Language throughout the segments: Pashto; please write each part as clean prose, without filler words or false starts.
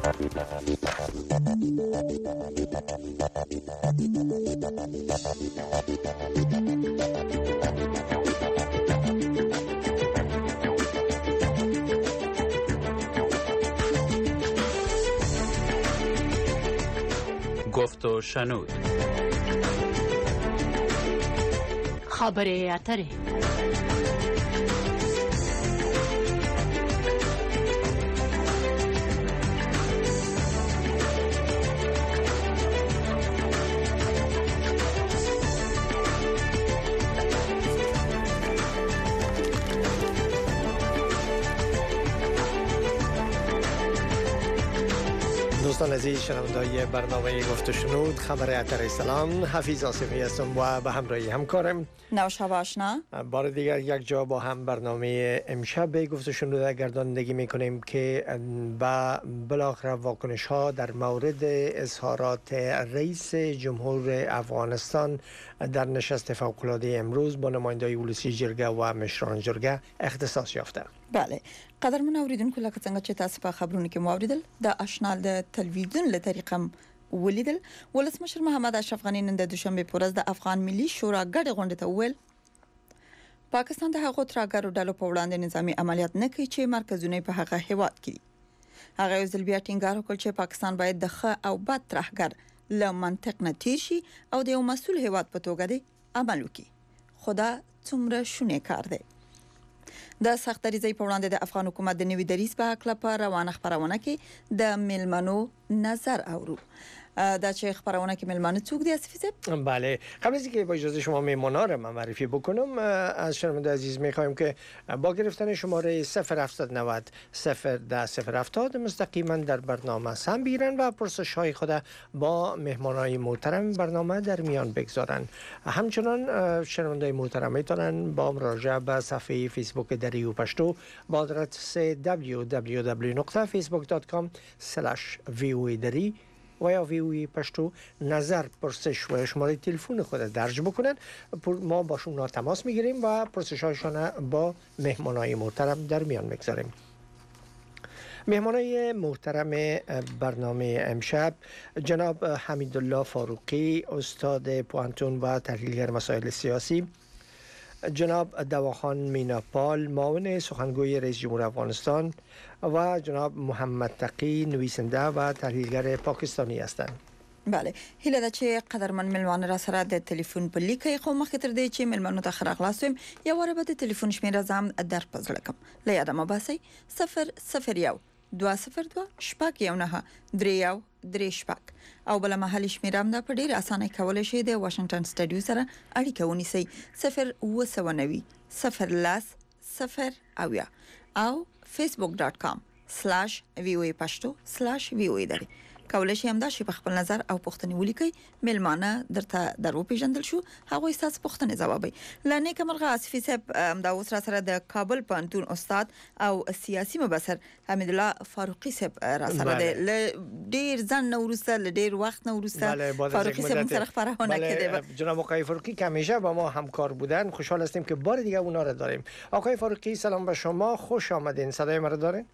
گفت و شنود. خبره اتره. دوستان عزیز شنوندگان برنامه گفت و شنود خبر اتر سلام، حفیظ آصفی هستم و به همراهی همکارم نوشا آشنا. بار دیگر یک جا با هم برنامه امشب گفت و شنود گرداندگی میکنیم که بالاخره واکنش ها در مورد اظهارات رئیس جمهور افغانستان در نشست فوق‌العاده امروز با نمایندگان ولسی جرګه و مشران جرګه اختصاص یافته. بله، قدرمن اوریدونکو لکه څنګه چې تاسو په خبرونو کې موریدل د آشنال د تلویزیون له طریقه ولیدل ولسمشر محمد اشرف غنی نن د دوشنبه په ورځ د افغان ملي شورا ګډه غونډه ته وویل پاکستان د هغو ترهګرو ډلو په وړاندې نظامی عملیات نه کوي چې مرکزونه په هغه هیواد کې هغه یو ځل بیا ټینګار وکړ چې پاکستان باید د ښه او بد ترهګر له منطق نه تیر شي او د یو مسؤل هیواد په توګه دی عمل وکړي. خدا څومره شونه کار دی. د سختریزۍ په وړاندې د افغان حکومت د نوي دریځ په حق لپاره روانه خبرونه کې د میلمنو نظر اورو. دا چې خبرونه کې میلمانه څوک دی اسفیزه؟ بله، قبل از اینکه با اجازه شما میمونا رو من معرفی بکنم از شنونده عزیز میخوایم که با گرفتن شماره 0790 01070 مستقیما در برنامه سهم بگیرن و پرسش های خود با مهمانای محترم برنامه در میان بگذارن. همچنان شنونده محترم میتونن با مراجعه به صفحه فیسبوک دری پشتو با آدرس www.facebook.com/voadari و یا ویوی پشتو نظر، پرسش و شماره تلفن خود درج بکنن. ما باشون تماس میگیریم و پرسش هایشان با مهمانای محترم در میان میگذاریم. مهمانای محترم برنامه امشب جناب حمیدالله فاروقی، استاد پوانتون و تحلیلگر مسائل سیاسی، جناب دواخان میناپال، معاون سخنگوی رئیس جمهور افغانستان و جناب محمد تقی، نویسنده و تحلیلگر پاکستانی هستند. بله، هیله ده چې قدرمن ملمانه را سره د ټلیفون په لیکي خو مخکې تر دې چې ملمانو ته خراغلاسم یو واره به د ټلیفون شمیره زم در پزړه کوم له یاده ما باسي 001 202 شپږ یو نه 3 شپږ او بل محلي شمیره هم د په ډیر اسانه کولای شي د واشنگټن سټډیو سره اړیکه ونیسي 0 او facebook.com/voapashto/voa کولای شي همدا شي په خپل نظر او پوښتنې ولیکي. ملمانه درته درو پیژندل شو، هغه تاسو پوښتنې ځوابي. لنه کمرغه اسفي صاحب دا اوس را سره د کابل پانتون استاد او سیاسي مبصر حمیدالله فاروقی صاحب را سره د ډیر ځن نورسته ل ډیر وخت نورسته فاروقی صاحب سره خبرونه کړي. جناب آقای فاروقی که همیشه با ما همکار بودن، خوشحال هستیم که بار دیگه اونا رو داریم. آقای فاروقی سلام به شما، خوش آمدین. صدای ما رو دارین؟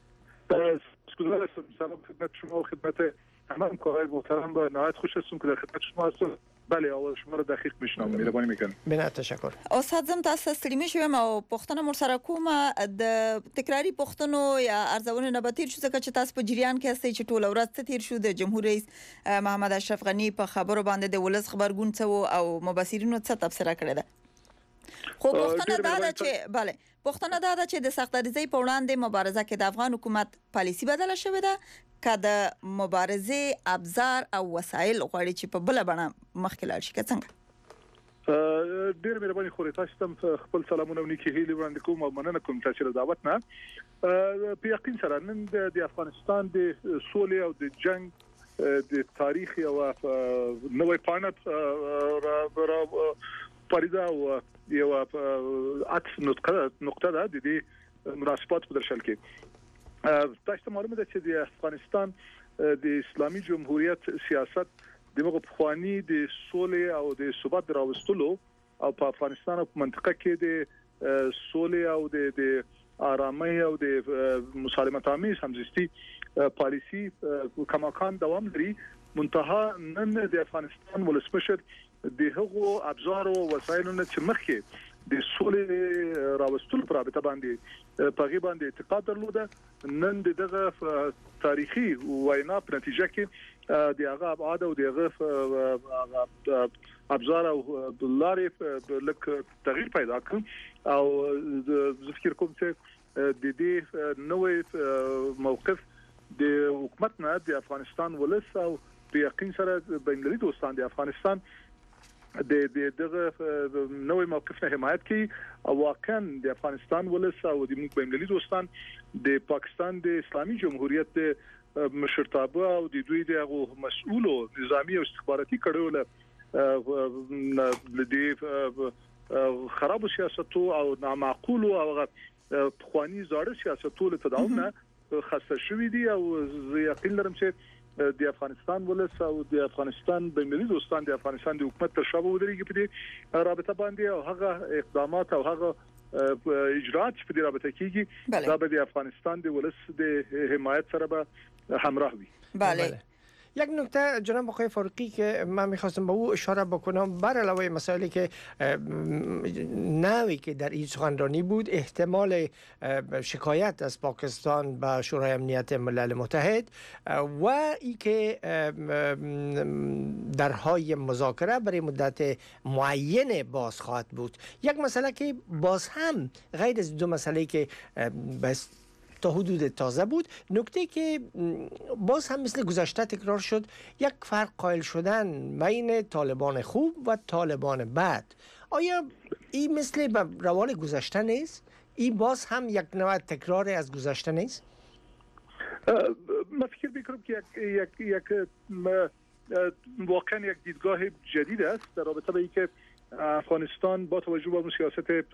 سلام خدمت شما و خدمت همه همکارای محترم. با نهایت خوش هستم که در خدمت شما هستم. بله، آواز شما رو دقیق میشنوم. مهربانی میکنم. بنه تشکر. استاد زم تاسو ستړي شوم او پښتنه مر سره کومه د تکراری پښتنو یا ارزونه نه بتیر شو ځکه چې تاسو په جریان کې هستئ چې ټول ورځ تیر شو د جمهور رئیس محمد اشرف غنی په خبرو باندې د ولس خبرګون څه او مبصرینو څه تبصره کړې ده. خو پښتنه دا ده چې بله پښتنه دا ده چې د سختریزۍ په وړاندې مبارزه کې د افغان حکومت پالیسی بدله شوې ده که د مبارزې ابزار او وسایل غواړي چې په بل بڼه مخکې لاړ شي. که څنګه؟ ډېر مهرباني خوري تاسو ته خپل سلامونه ونیکي هیله وړاندې کوم او مننه کوم تاسو له دعوت نه. په یقین سره نن د افغانستان د سولې او د جنگ د تاریخ او نوې پاڼه پریدا او یو عطف نقطه ده د دې مناسبات په درشل کې. تاسو ته معلومه ده چې د افغانستان د اسلامي جمهوریت سیاست دغه پخوانی د سولې او د ثبات راوستلو او په افغانستان او منطقه کې د سولې او د آرامۍ او د مسالمت آمیز همزیستی پالیسی کماکان دوام لري. منتها نن د افغانستان ولسمشر د هغو ابزار او وسایلونو چې مخکې د سولې راوستلو پر رابطه باندې په غیبه باندې اعتقاد درلوده، نن دغه تاریخي وینا په نتیجه کې د هغه ابعاد او دغه ابزار او لارې لک تغییر پیدا کړ. او زه فکر کوم چې د دې نوې موقف د حکومت نه د افغانستان ولس او په یقین سره بین‌المللي دوستان د افغانستان د دغه نوې موقف نه حمایت کوي او واقعا د افغانستان ولس او د بین‌المللي دوستان د پاکستان د اسلامي جمهوریت د مشرتابه او د دوی د مسؤلو نظامی او استخباراتي کړهول د خراب سیاستو او نامعقول او خواني زاړه سیاستو له تداوم نه خسته شوې دي. او زه یقین لرم چې د افغانستان ولس او د افغانستان بین‌المللي دوستان د افغانستان د حکومت تر شا ودرېږي په دې رابطه باندې او هغه اقدامات او هغه اجرات چې په دې رابطه کیږي دا به د افغانستان د ولس د حمایت سره به همراه وي. بله. یک نکته جناب آقای فاروقی که من میخواستم به او اشاره بکنم، بر علاوه مسائلی که نوعی که در این سخنرانی بود، احتمال شکایت از پاکستان به شورای امنیت ملل متحد و ای که درهای مذاکره برای مدت معین باز خواهد بود. یک مسئله که باز هم غیر از دو مسئله که تا حدود تازه بود، نکته که باز هم مثل گذشته تکرار شد، یک فرق قائل شدن بین طالبان خوب و طالبان بد. آیا این مثل روال گذشته نیست؟ این باز هم یک نوع تکرار از گذشته نیست؟ من فکر می‌کنم که یک واقعا یک دیدگاه جدید است در رابطه با اینکه افغانستان با توجه به سیاست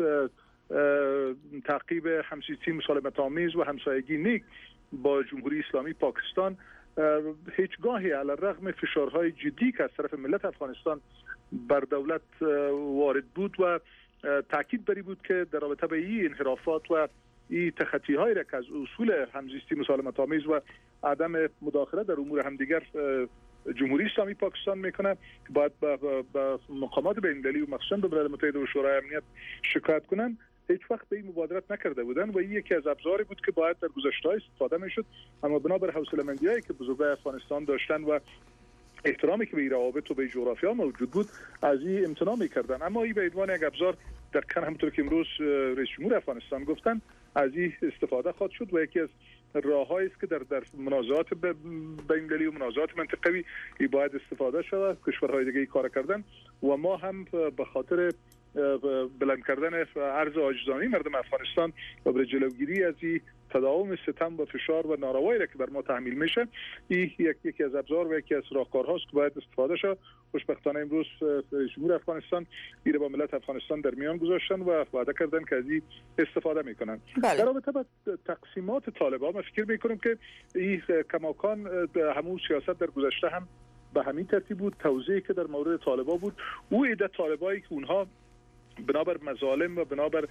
تعقیب همزیستی مسالمت آمیز و همسایگی نیک با جمهوری اسلامی پاکستان هیچگاهی علی الرغم فشارهای جدی که از طرف ملت افغانستان بر دولت وارد بود و تاکید بری بود که در رابطه با این انحرافات و این تخطی‌هایی را که از اصول همزیستی مسالمت آمیز و عدم مداخله در امور همدیگر جمهوری اسلامی پاکستان میکنه باید با مقامات بین‌المللی و مخصوصا به ملل متحد و شورای امنیت شکایت کنن. هیچ وقت به این مبادرت نکرده بودن و این یکی از ابزاری بود که باید در گذشته استفاده میشد، اما بنابر حوصله‌مندی‌هایی که بزرگان افغانستان داشتن و احترامی که به روابط و به جغرافیا موجود بود از این امتناع میکردن. اما این به عنوان یک ابزار دقیقاً همونطور که امروز رئیس جمهور افغانستان گفتن از این استفاده خواهد شد و یکی از راههایی است که در منازعات بین‌المللی و منازعات منطقوی باید استفاده شود. کشورهای دیگه کار کردن و ما هم به خاطر بلند کردن ارز عاجزانه مردم افغانستان و برای جلوگیری از این تداوم ستم و فشار و ناروایی را که بر ما تحمیل میشه، این یکی از ابزار و یکی از راهکارهاست که باید استفاده شه. خوشبختانه امروز رئیس جمهور افغانستان این با ملت افغانستان در میان گذاشتن و وعده کردن که از این استفاده میکنن. در رابطه با تقسیمات طالبان، من فکر میکنم که این کماکان همون سیاست در گذشته هم به همین ترتیب بود. توضیحی که در مورد طالبان بود، او عده طالبایی که اونها بنابر مظالم و بنابر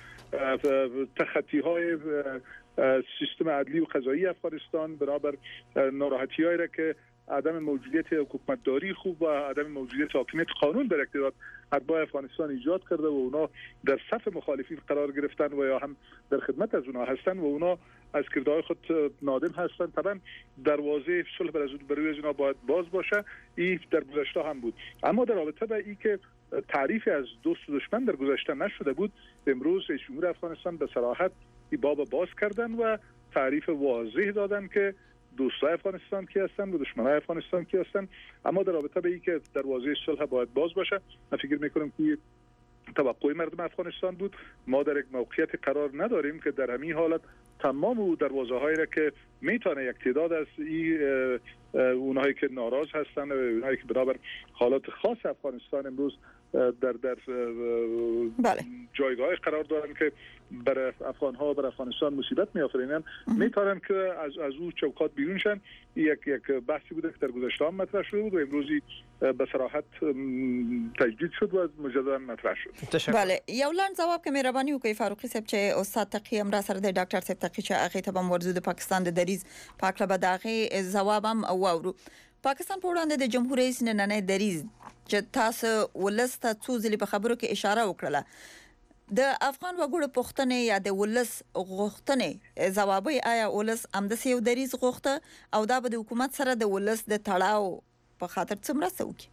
تخطی‌های سیستم عدلی و قضایی افغانستان، بنابر ناراحتی‌هایی را که عدم موجودیت حکومتداری خوب و عدم موجودیت حاکمیت قانون در اقتدار اتباع افغانستان ایجاد کرده و اونا در صف مخالفین قرار گرفتن و یا هم در خدمت از اونا هستن و اونا از کردهای خود نادم هستن. طبعا دروازه صلح برای از اونا باید باز باشه. این در گذشته هم بود، اما در رابطه با این که تعریف از دوست و دشمن در گذشته نشده بود، امروز رئیس جمهور افغانستان به صراحت این باب باز کردن و تعریف واضح دادن که دوستای افغانستان کی هستن و دشمنای افغانستان کی هستن. اما در رابطه به این که دروازه صلح باید باز باشه، من فکر میکنم که توقع مردم افغانستان بود. ما در یک موقعیت قرار نداریم که در همین حالت تمام دروازه هایی را که میتونه یک تعداد از اونهایی که ناراض هستن و اونهایی که بنابر حالات خاص افغانستان امروز در بله جایگاه قرار دارن که برای افغان‌ها بر افغانستان مصیبت می‌آفرینن میتونن که از او چوکات بیرون شن. یک بحثی بوده که در گذشته هم مطرح شده بود و امروزی به صراحت تجدید شد و مجددا مطرح شد. بله یو لاند جواب که مهرباني وکړي فاروقي صاحب چې استاد تقی هم را سره د ډاکټر صاحب تقی چې هغه ته به موضوع د پاکستان د دریز پاکله به دغه جواب هم واورو. پاکستان په وړاندې د جمهور رئیس نننۍ دریز چې تاسو ولسته څو ځلې په خبرو کې اشاره وکړه د افغان وګړو پښتنې یا د ولس غوښتنې ځوابي آیا ولس امدسي یو دریز غوښته او دا به د حکومت سره د ولس د تړاو په خاطر څه مرسته وکړي؟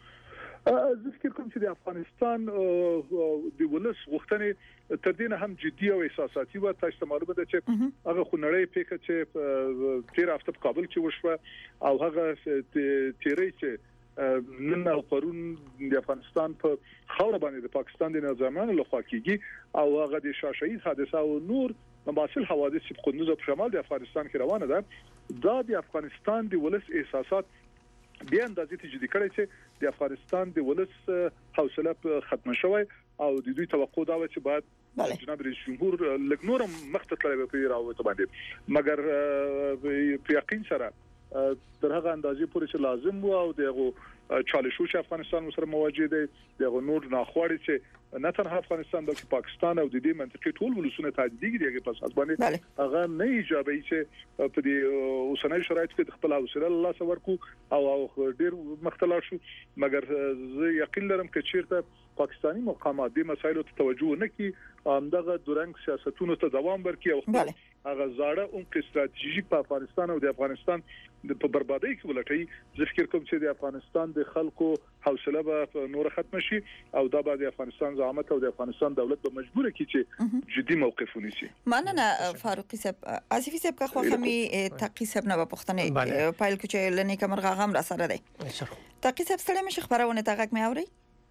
زه فکر کوم چې د افغانستان د ولس غوښتنې تر دې نه هم جدي او احساساتي و. تاسو ته معلومه ده چې هغه خنړې پیکه چې 13 هفته په کابل کې وشوه او هغه تیرې چې نن او پرون د افغانستان په خاور باندې د پاکستان د نظامانو لخوا کیږي او هغه د شاشعي حادثه او نور مماثل حوادث په قندوز او شمال د افغانستان کې روانه ده. دا د افغانستان د ولس احساسات بیا اندازې ته جدي کړی چې د افغانستان د ولس حوصله ختم شوی او د دوی توقع دا و چې باید جناب رئیس جمهور لګنور مخته تللی په راوته باندې مګر په یقین سره تر هغه اندازې پورې چې لازم و او دغه چالشو چې افغانستان سره مواجه دی دغه نور ناخوړی چې نه تنها افغانستان بلکې پاکستان او د دې منطقې ټول ولسونه تهدیدېږي دغه په اساس باندې هغه نه ایجابي چې په دې اوسنۍ شرایطو کې خپل حوصله الله سره ورکو او ډیر مختلف شو مګر زه یقین لرم چې چیرته پاکستانی مقامات دې مسایلو ته توجه نه کوي همدغه دورنګ سیاستونو ته دوام ورکړي او هغه زاړه عمق استراتیژیک په افغانستان او د افغانستان په بربادۍ کې ولټي. زه فکر کوم چې د افغانستان د خلکو حوصله به نور ختم شي او دا به د افغانستان زعامت او د افغانستان دولت به مجبور کړي چې جدي موقف ونیسي. مننه فاروقي صاحب. اسفي صاحب که خو همي تقي صاحب نه پښتنه پایل کې چې لنی کمر غاغم را سره دی. تقي صاحب ستړي مشه خبرونه تا غږ مې اوري؟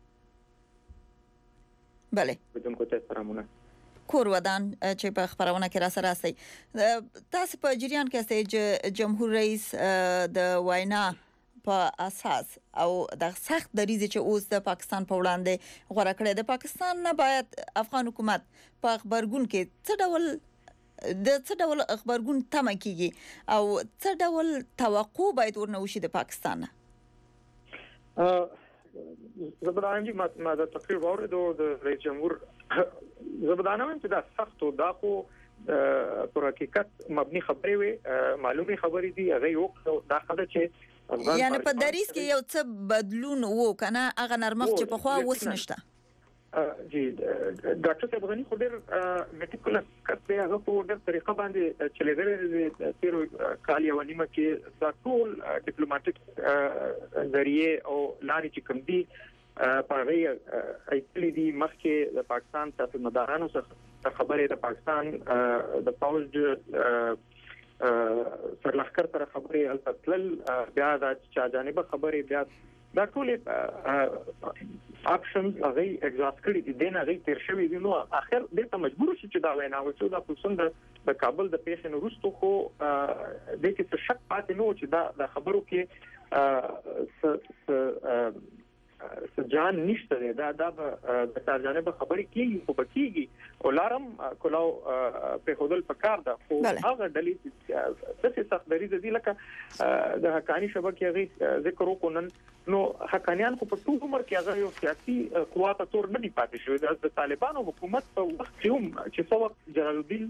بله بدون کوته سلامونه کور ودان چې په خبرونه کې را سره راځي. تاسو په جریان کې استئ چې جمهور رئیس د وینا په اساس او د سخت دریزه چې اوس د پاکستان په وړاندې غوړه کړې د پاکستان نه باید افغان حکومت په خبرګون کې څه ډول خبرګون تمه کیږي او څه ډول توقع باید ورنه وشي د پاکستان نه؟ زبدانجی ما دا تقریر واردو د رئیس جمهور زبدانه چې دا سخت او دا خو پر حقیقت مبني خبرې وي معلومي خبرې دي هغه یو دا خبره چې یعنی په دریس کې یو څه بدلون وو کنه هغه نرمخ چې په خوا وس نشته. جی ډاکټر صاحب غنی خو ډېر میټیکولس کته هغه په ډېر طریقه باندې چلېدل تیر کال یو نیمه کې دا ټول ډیپلوماټیک ذریعہ او لارې چې کوم دي په هغه ایتلی دي مخکې د پاکستان سیاستمدارانو څخه خبرې د پاکستان د پاوز سرلخر سره خبرې التل بیا د چا جانبه خبرې بیا دا ټول اپشنز هغه اگزاست کړي دي دنه هغه تیر شوی دي نو اخر د ته مجبور شي چې دا وینا وشو د پوسند د کابل د پیښې نو وروسته خو د کې څه شک پاتې نو چې دا خبرو کې سجان نشته دا د ترجمه خبرې کیږي خو بکیږي او لارم کلاو په خودل پکار ده خو هغه دلیل چې سخت دریزه دي لکه د حقانی شبکې هغه ذکر وکړن نو حقانیان خو په ټول عمر کې هغه یو سیاسي قوت تور نه دی پاتې شوی د طالبانو حکومت په وخت کې چې څو وخت جلال الدین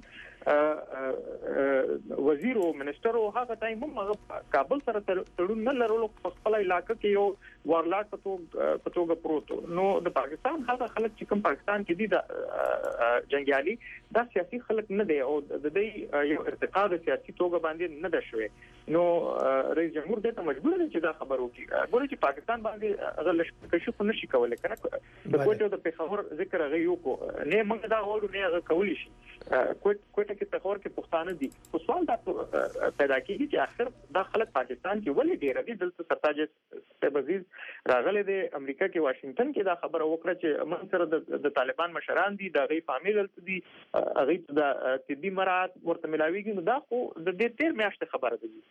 وزیر او منسٹر او هغه ټایم هم کابل سره تړون نه لرلو په خپل علاقې کې یو وارلاټ په توګه پروت نو د پاکستان هغه خلک چې کوم پاکستان کې دي د جنگیالي دا سیاسي خلک نه دی او د دې یو ارتقا د سیاسي توګه باندې نه ده شوی نو رئیس جمهور دې مجبور دی چې دا خبر وکړي ګوري چې پاکستان باندې هغه لشکشف نشي کولای کنه د کوټو د پیښور ذکر هغه یو کو نه موږ دا وړو نه هغه کولی شي کوټه کې پیښور کې پښتانه دي خو سوال دا پیدا کیږي چې اخر دا خلک پاکستان کې ولې ډیر دي دلته سرتاج سبزیز راغله د امریکا کې واشنگټن کې دا خبره وکړه چې من سره د طالبان مشران دي دا غي فامیل دي هغه د طبي مراد ورته ملاويږي نو دا خو د دې تیر میاشت خبره ده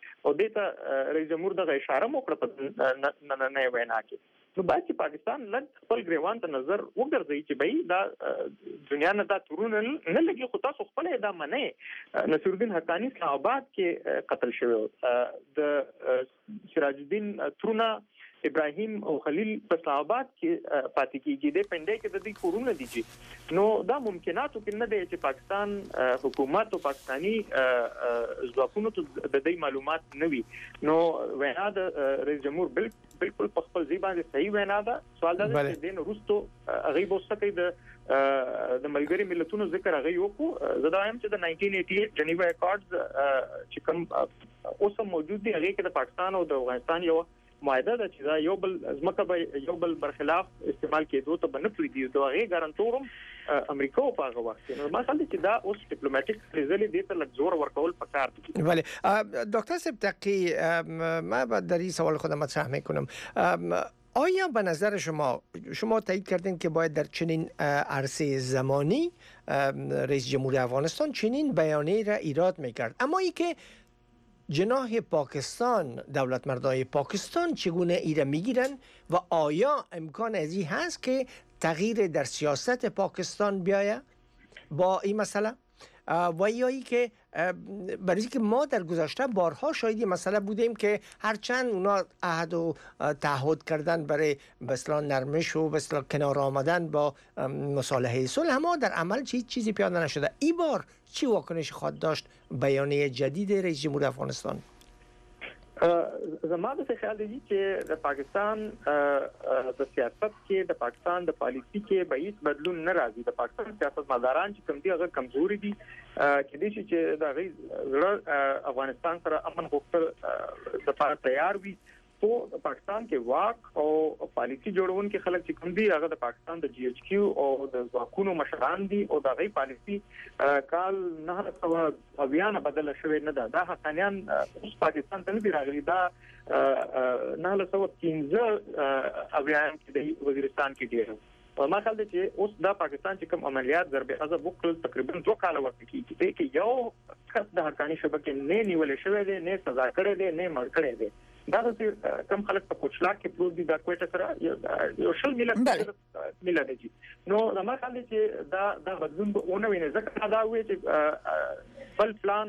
او دته رئیس جمهور د اشاره مو کړ نه وینا کې نو باید چې پاکستان لږ خپل ګریوان ته نظر وګرځي چې بای دا دنیا نه دا تورونه نه لګي خو تاسو خپل دا منه نصیر الدین حقانی اسلام آباد کې قتل شوی د سراج الدین ترونه ابراهیم او خلیل په اسلام آباد کې پاتې کیږي د پندې کې د دې کورونه دي نو دا ممکناتو کې نه دی چې پاکستان حکومت او پاکستانی ځواکونو ته د دې معلومات نه وي نو وینا د رئیس جمهور بالکل په خپل ځای باندې صحیح وینا ده سوال دا چې دین روستو غیب وسکه د ملګری ملتونو ذکر غي وکړو زه دا هم چې د 1988 جنیوا اکارډز چې کوم اوس موجود دي هغه کې د پاکستان او د افغانستان یو معاهده ده چې دا یو بل ځمکه به یو بل برخلاف استعمال کېدو ته بنه پریدي دا هغه ګارانټورم امریکا په هغه وخت نو ما خل چې دا اوس ډیپلوماټیک ریزلټ دې ته لږ زور ورکول پکار دي. بله دکتر صاحب تقی ما در این سوال خودم مطرح میکنم آیا به نظر شما تایید کردین که باید در چنین عرصه زمانی رئیس جمهور افغانستان چنین بیانیه را ایراد میکرد اما ای که جناح پاکستان دولت مردای پاکستان چگونه ایره میگیرن و آیا امکان ازی هست که تغییر در سیاست پاکستان بیاید با این مسئله و یا ای که برای که ما در گذشته بارها شاهد مسئله بودیم که هرچند اونا عهد و تعهد کردن برای به اصطلاح نرمش و به اصطلاح کنار آمدن با مصالحه صلح اما در عمل چیزی پیاده نشده. این بار چی واکنش خواهد داشت بیانیه جدید رئیس جمهور افغانستان؟ زما د خیال دی چې د پاکستان د سیاست کې د پاکستان د پالیسی کې به هیڅ بدلون نه راځي د پاکستان سیاستمداران چې کوم دي هغه کمزوري دي کې دي چې د غي افغانستان سره امن غوښتل د لپاره تیار وي تو پاکستان کې واک او پالیسی جوړون کې خلک چې کوم دي هغه د پاکستان د جی ایچ کیو او د ځواکونو مشران دي او د غي پالیسی کال نه څو بیان بدل شوی نه ده دا حقانيان پاکستان ته نه راغلي دا نه څو 15 بیان کې د وزیرستان کې دی ما خیال دی چې اوس دا پاکستان چې کوم عملیات ضرب عضب وکړل تقریبا 2 کال وخت کې چې یو کس د حقانی شبکې نه نیولې شوی دی نه سزا کړې دی نه مړ کړې دی دا چې کم خلک په کوچلاک کې پروت دي دا کوټه سره یو شل ملت دي نو ما خیال دی چې دا بدلون به اونې ویني ځکه دا وایي چې بل پلان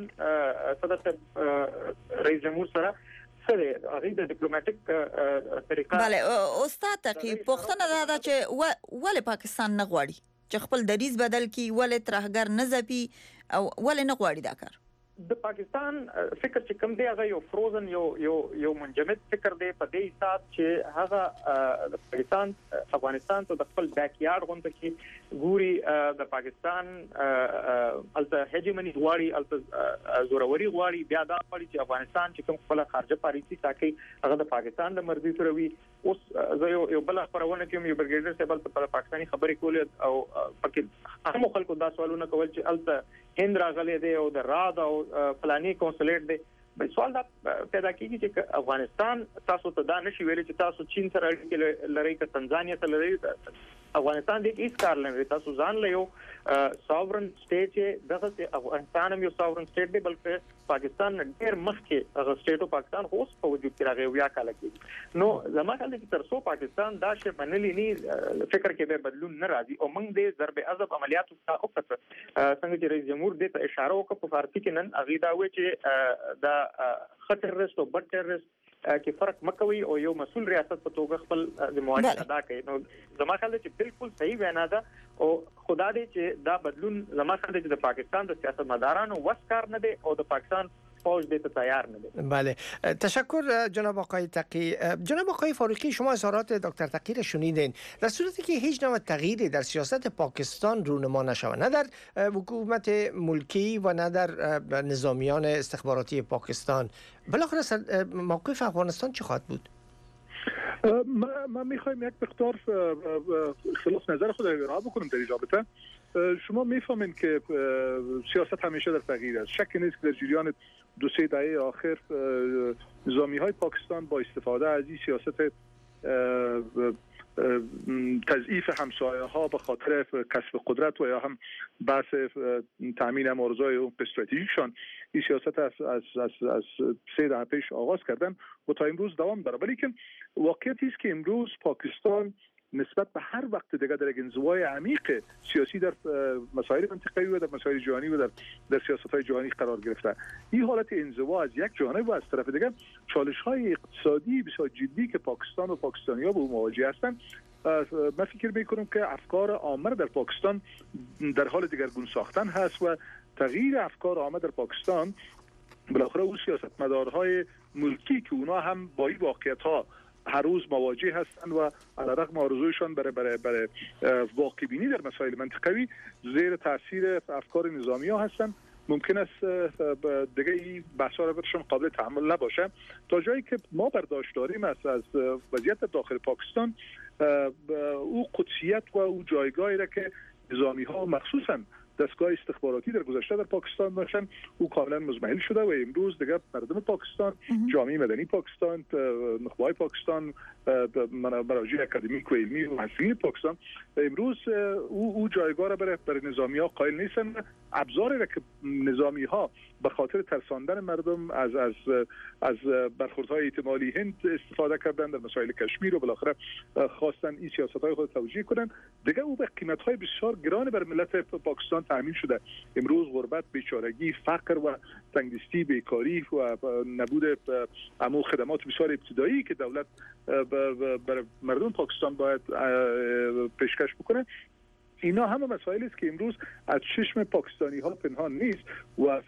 صدر رئیس جمهور سره هغه د ډیپلوماټیک طریقه بله استاد تقی پوښتنه دا چې ولې پاکستان نه غواړي چې خپل دریز بدل کی ولې ترهګر نه زپي او ولې نه غواړي دا کار د پاکستان فکر چې کوم دی هغه یو فروزن یو منجمد فکر دی په دې حساب چې هغه د پاکستان افغانستان ته د خپل بیک یارډ غونډه کې ګوري د پاکستان الته هجمنی غواړي الته زوروري غواړي بیا دا غواړي چې افغانستان چې کوم خپل خارجه پالیسي ساکي هغه د پاکستان د مرزي سره وي اوس زه یو بل خبرونه کوم یو برګیډر سیبل په پاکستاني خبرې کولې او پکې هم خلکو دا سوالونه کول چې الته هند راغلي دی او د راد او فلاني کنسولیټ دی به سوال دا پیدا کیږي چې افغانستان تاسو ته دا نشي ویلي چې تاسو چین سره اړیکې لرئ که تنزانیا سره لرئ افغانستان د هیڅ کار نه تاسو ځان له یو ساورن سټیټ چې دغه افغانستان هم یو ساورن سټیټ دی بلکې پاکستان ډېر مخکې هغه سټیټ او پاکستان اوس په وجود کې راغی ویا کال کې نو زما خیال دی چې تر څو پاکستان دا شی منلی نه فکر کې به بدلون نه راځي او موږ د ضرب عضب عملیاتو ته وکړه څنګه چې رئیس جمهور دې ته اشاره وکړه په فارسی کې نن اغه دا وایي چې دا خطر رست او بد ټیرریست کې فرق مکوي او یو مسؤل ریاست په توګه خپل ذمہواری ادا کوي نو زما خیال دی چې بالکل صحیح وینا ده او خدا دې چې دا بدلون زما خیال دی چې د پاکستان د سیاستمدارانو وسکار نه دی او د پاکستان فوج دیت تیار نه دی. بله تشکر جناب آقای تقی. جناب آقای فاروقی شما اظهارات دکتر تقی را شنیدین در صورتی که هیچ نوع تغییری در سیاست پاکستان رونما نشود نه در حکومت ملکی و نه در نظامیان استخباراتی پاکستان بالاخره موقف افغانستان چه خواهد بود؟ ما میخوایم یک مقدار خلاف نظر خود را بکنیم در این رابطه. شما میفهمین که سیاست همیشه در تغییر است. شکی نیست که در جریان 2-3 دهه آخر نظامی های پاکستان با استفاده از این سیاست تضعیف همسایه ها به خاطر کسب قدرت و یا هم بحث تامین ارزای و استراتژیکشان این سیاست از 3 دهه پیش آغاز کردن و تا امروز دوام داره. ولی که واقعیتی است که امروز پاکستان نسبت به هر وقت دیگه در یک انزوای عمیق سیاسی در مسائل منطقه‌ای و در مسائل جهانی و در سیاست‌های جهانی قرار گرفته. این حالت انزوا از یک جانب و از طرف دیگه چالش‌های اقتصادی بسیار جدی که پاکستان و پاکستانی‌ها با مواجه هستند، من فکر می‌کنم که افکار عامه در پاکستان در حال دگرگون ساختن هست و تغییر افکار عامه در پاکستان بالاخره اون سیاستمدارهای ملکی که اونا هم با این واقعیت‌ها هر روز مواجه هستند و علیرغم آرزویشان برای واقع بینی در مسائل منطقوی زیر تاثیر افکار نظامی ها هستند، ممکن است دیگه این بحث‌ها را برشون قابل تحمل نباشه. تا جایی که ما برداشت داریم از وضعیت داخل پاکستان، او قدسیت و او جایگاهی را که نظامی ها مخصوصاً دستگاه استخباراتی در گذشته در پاکستان داشتن او کاملا مزمحل شده و امروز دیگه مردم پاکستان، جامعه مدنی پاکستان، نخبه‌های پاکستان، مراجع اکادمیک و علمی و مسئولین پاکستان امروز او جایگاه را برای نظامی ها قائل نیستن. ابزاری را که نظامی ها به خاطر ترساندن مردم از برخوردهای احتمالی هند استفاده کردن در مسائل کشمیر و بالاخره خواستن این سیاست‌های خود توجیه کنن، دیگه او به قیمت‌های بسیار گران بر ملت پاکستان تامین شده. امروز غربت، بیچارگی، فقر و تنگدستی، بیکاری و نبود امور خدمات بسیار ابتدایی که دولت بر مردم پاکستان باید پیشکش بکنه، اینا همه مسائلی است که امروز از چشم پاکستانی ها پنهان نیست و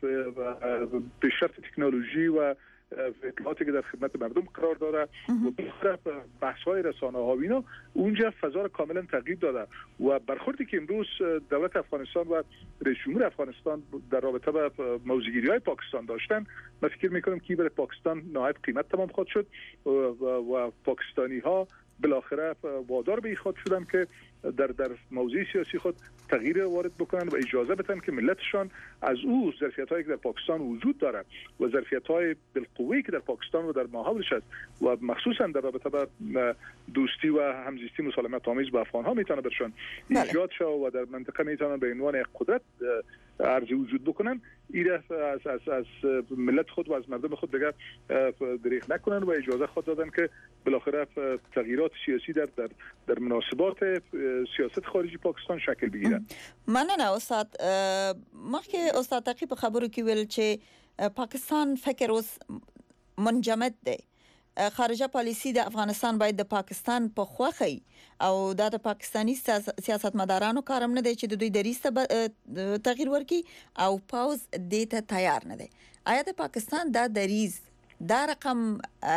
پیشرفت تکنولوژی و اطلاعاتی که در خدمت مردم قرار داره و بحث‌های رسانه‌ها و اینا اونجا فضا را کاملا تغییر داده و برخوردی که امروز دولت افغانستان و رئیس جمهور افغانستان در رابطه با موضوعگیری‌های پاکستان داشتن، من فکر می‌کنم که برای پاکستان نهایت قیمت تمام خواهد شد و پاکستانی‌ها بالاخره وادار به این خود شدن که در موضوع سیاسی خود تغییر وارد بکنن و اجازه بدن که ملتشان از او ظرفیت‌هایی که در پاکستان وجود داره و ظرفیت‌های بالقوه‌ای که در پاکستان و در ماحولش است و مخصوصا در رابطه با دوستی و همزیستی مسالمت آمیز با افغان‌ها میتونه برشان ایجاد شه و در منطقه میتونن به عنوان یک قدرت ارزی وجود بکنن، ایره از ملت خود و از مردم خود دیگه دریغ نکنن و اجازه خود دادن که بالاخره تغییرات سیاسی در مناسبات سیاست خارجی پاکستان شکل بگیرن. مننه استاد. مخکې استاد تقی په خبرو کې ویل چې پاکستان فکر اوس منجمد دی. خارجه پالیسی د افغانستان باید د پاکستان په خوخی او د پاکستانی سیاستمدارانو کارم نه دی چې د دوی دریځ ته تغییر ورکړي او پاوز دې ته تیار نه دی. آیا د پاکستان دا دریځ دا رقم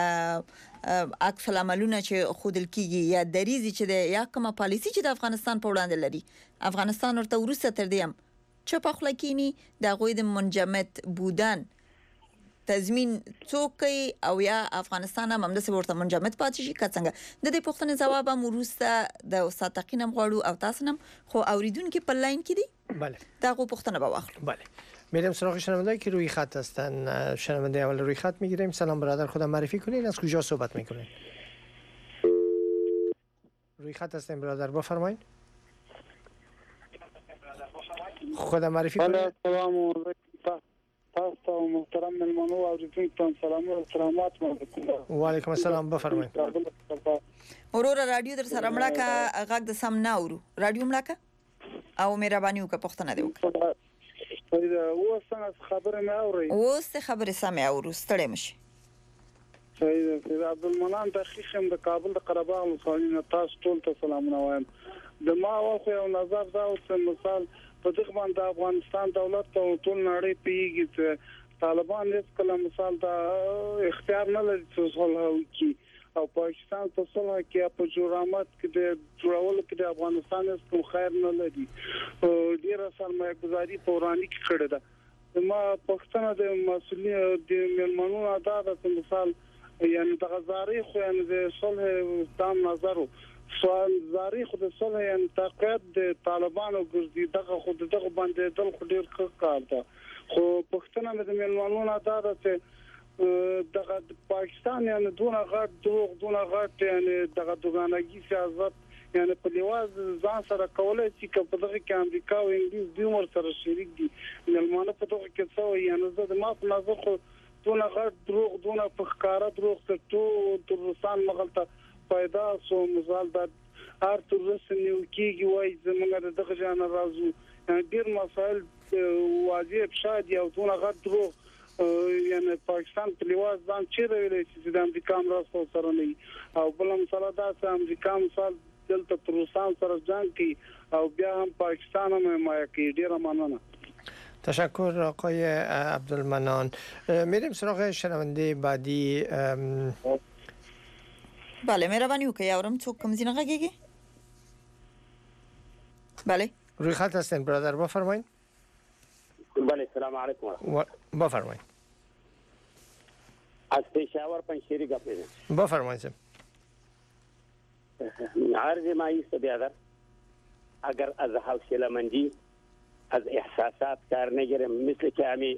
عکس العملونه چې خودل کیږي یا دریځ چې د یا کومه پالیسی چې د افغانستان په وړاندې لري افغانستان ورته ورسته تر دیم چې په خلکینی د غوی د منجمد بودن تضمین څوک او یا افغانستان هم د سپورت منجمد پاتې شي کڅنګ د دې پوښتنې جواب هم ورسته د استاد تقینم غواړو او تاسو هم خو اوریدونکو په لاین کې دي. بله دا غو پوښتنه به واخلو. بله میریم سراغ شنونده‌ای که روی خط هستن. شنونده اول روی خط میگیریم. سلام برادر، خودم معرفی کنین، از کجا صحبت میکنین؟ روی خط هستین برادر، بفرمایید. خودم معرفی کنین. سلام علیکم تاسو محترم ملمنو اوریدونکو سلام او احترامات مو. و علیکم السلام، بفرمایید. اورور رادیو در سره مړه کا غږ د سم نه اورو. رادیو مړه کا او مهرباني وکړه پښتنه دی وکړه. اوس څنګه خبره نه اوري؟ اوس خبره سم اورو ستړی مشي. سید عبدالمنان دقیق هم د کابل د قره باغ مسؤلین تاسو ټول ته سلامونه وایم. د ما واخو یو نظر دا او مثال په دغه باندې افغانستان دولت ته ټول نړۍ پیږي چې طالبان هیڅ کله مثال دا اختیار نه لري چې صلح وکړي او پاکستان په صلح کې په جرامت کې د جوړولو کې د افغانستان هیڅ خیر نه لري. ډیره سرمایه گذاري په ورانی کې کړې ده. ما پښتنه د مسؤلیت د ملمنو ادا د مثال یعنی د غزاري خو یعنی د صلح تام نظر سوال زاری خو د صلح یعنی تقاعد د طالبانو ګرځي دغه خو دغه باندې دل خو ډیر کار ده. خو پښتنه د ملمنو ادا د دغه پاکستان یعنی دونه غټ یعنی دغه دوګانګي سیاست یعنی په لواز ځان سره کولای چې په دغه کې امریکا او انګلیس دوی مر سره شریک دي ملمانه په دغه کې څو یعنی زه د ما په نظر خو دونه غټ دروغ دونه په ښکارا دروغ ته روسان مغلطه پیدا سو مثال د هر ترس نیو کېږي وای زمونږ دغه جان راځو یعنی ډیر مسائل واضح شاد یا دونه غټ دروغ یعنی پاکستان په لواز ځان چیرې ویلې چې د امریکا مرسته سره نه او بل مسله دا چې امریکا مثال دلته روسان سره جنگ کوي او بیا هم پاکستان هم حمایت کوي. ډیره مننه. تشکر آقای عبدالمنان. میریم سراغ شنونده بعدی. بله مهربانی وکړئ یاورم څوک کوم ځای نه غږیږي. بله روی خط هستین برادر بفرمایید. بله سلام علیکم. بفرمایید. از پېښور پنځشیری گپ می‌زنم. بفرمایید. عرض ما است بیادر اگر از حوصله مندی از احساسات کار نگیریم مثل که همی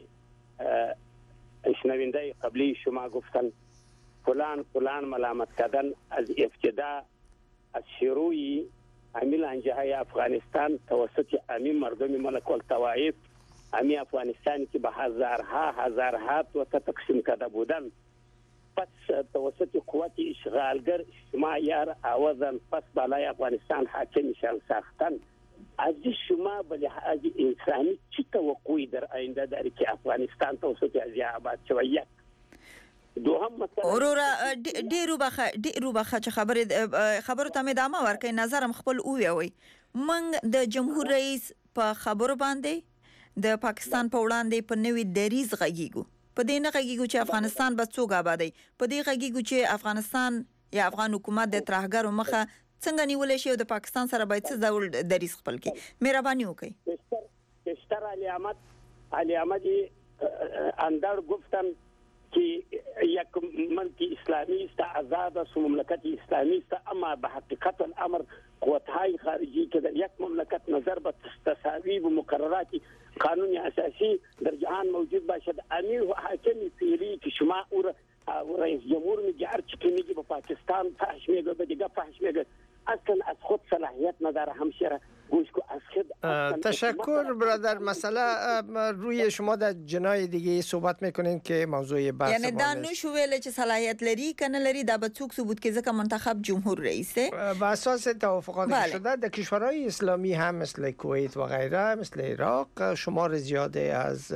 شنونده قبلی شما گفتن فلان ملامت کردن از ابتدا از شروعی همی لانجه افغانستان توسط همی مردم ملک الطوائف همی افغانستانی که به هزارها و تقسیم کرده بودن پس توسط قوت اشغالگر شما یار آوازن پس بالای افغانستان حاکمشان ساختن از شما به لحاظ انسانی چی توقعی در آینده داری که افغانستان توسط ازیا آباد شوی؟ یک دوهم مثلا اورورا ډیرو بخه چې خبرو ته مې دامه ورکې نظرم خپل اووي من د جمهور رئیس په خبرو باندې د پاکستان په وړاندې په نوې دریز غږیږو په دې نه غږیږو چې افغانستان به څوک آبادی په دې غږیږو چې افغانستان یا افغان حکومت د ترهګرو مخه څنګه نیول شي او د پاکستان سره باید څه ډول دریز خپل کړي. مهرباني وکړئ. بیشتر علی احمدی اندر گفتن که یک ملک اسلامی است آزاد است مملکت اسلامی است اما به حقیقت الامر قوت‌های خارجی که در یک مملکت نظر به تصاویب و مقررات قانون اساسی در جهان موجود باشد امیر و حاکم فعلی که شما او رئیس جمهور میگه هر چی که میگه به پاکستان فحش میگه به دیگه فحش میگه اصلا از خود صلاحیت نداره همشیره گوش کو از خود. تشکر برادر. مسئله روی شما در جنای دیگه صحبت میکنین که موضوع بحث یعنی دانش ویل چې صلاحیت لري کنه لري دا به څوک ثبوت کې ځکه منتخب جمهور رئیسه بر اساس توافقات شده در کشورهای اسلامی هم مثل کویت و غیره مثل عراق شمار زیاده از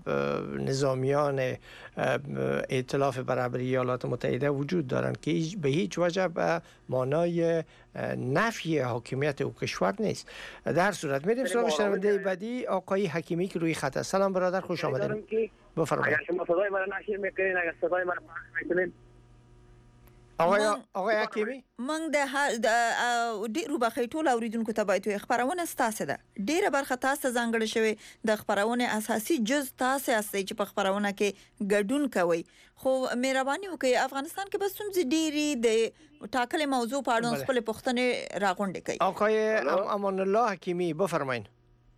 نظامیان ائتلاف برابری ایالات متحده وجود دارند که به هیچ وجه به معنای نفی حاکمیت او کشور نیست. در صورت میریم سراغ شنونده بعدی آقای حکیمی که روی خط است. سلام برادر خوش آمدید. بفرمایید. اگر شما صدای من نشیر میکنین اگر صدای من پخش میکنین آقای حکیمی من د ډیرو بخې ټول اوریدونکو ته باید خبرونه ستاسو ده ډیره برخه تاسو ځانګړې شوی د خبرونه اساسي جز تاسو اساسي چې په خبرونه کې ګډون کوي خو مهرباني وکړئ افغانستان کې بس څومره ډیری د ټاکلې موضوع په اړه خپل پوښتنې راغونډې کوي. آقای امان الله حکیمی بفرمایید.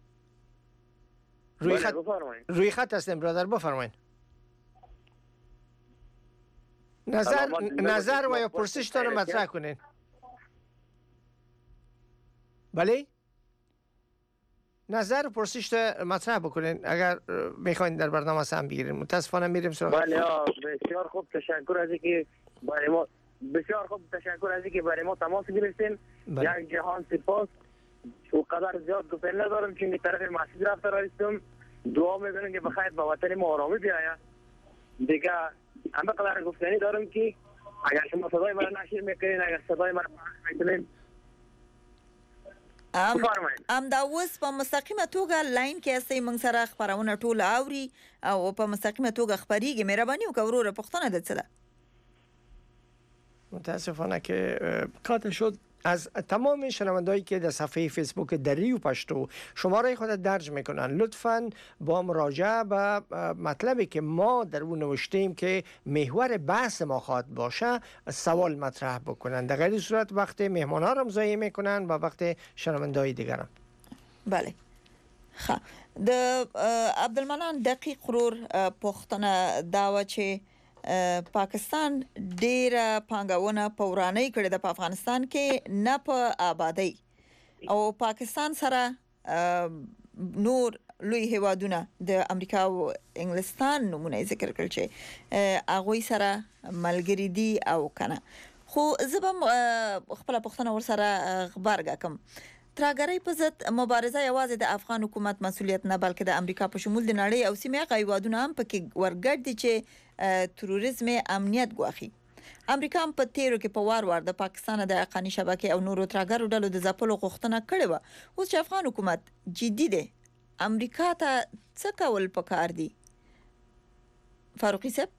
روی خط هستیم برادر بفرمایید. نظر و یا پرسشتان رو مطرح کنین. بله؟ نظر و پرسش مطرح بکنین اگر میخواین در برنامه هم بگیرین. متاسفانه میریم سراغ. بله بسیار خوب تشکر از اینکه برای ما برای ما تماس گرفتین. یک جهان سپاس. وقدر زیاد گفتن ندارم چون به طرف مسجد رفته رایستم. دعا میکنم که بخیر به وطن ما آرامی بیاید. دیگه همه قدر گفتنی دارم که اگر شما صدای من نشیر میکنین اگر صدای من پخش میکنین دا اوس په مستقیمه توګه لاین کې اسې موږ سره خبرونه ټول اوري او په مستقیمه توګه خبريږي. مهرباني وکړئ وروره پوښتنه ده څه ده؟ متاسفانه که قطع شد. از تمام شنوندهایی که در صفحه فیسبوک دریو پشتو شماره خود درج میکنن لطفاً با مراجعه به مطلبی که ما در اون نوشتیم که محور بحث ما خواهد باشه سوال مطرح بکنن. در غیر صورت وقت مهمانان رو ضایع میکنن و وقت شنونده‌های دیگران. بله خب د عبدالمنان دقیق قرور پوښتنه دا و چې پاکستان ډیره پانګونه په ورانۍ کړې ده په افغانستان کې نه په آبادی او پاکستان سره نور لوی هیوادونه د امریکا او انګلستان نمونه ذکر کړل چې هغه سره ملګری دي او کنه خو زبم خپل پښتنه ور سره خبرګه کوم ترګری په ضد مبارزه یوازې د افغان حکومت مسولیت نه بلکې د امریکا په شمول د نړۍ او سیمه غیوادونه هم پکې ورګړ دي چې تروریزم امنیت ګواخي امریکا هم په تیرو کې په وار د پاکستان د حقانی شبکې او نورو ترګرو ډلو د ځپلو غوښتنه کړې و اوس چې افغان حکومت جدي دی امریکا ته څه کول پکار دي فاروقي صاحب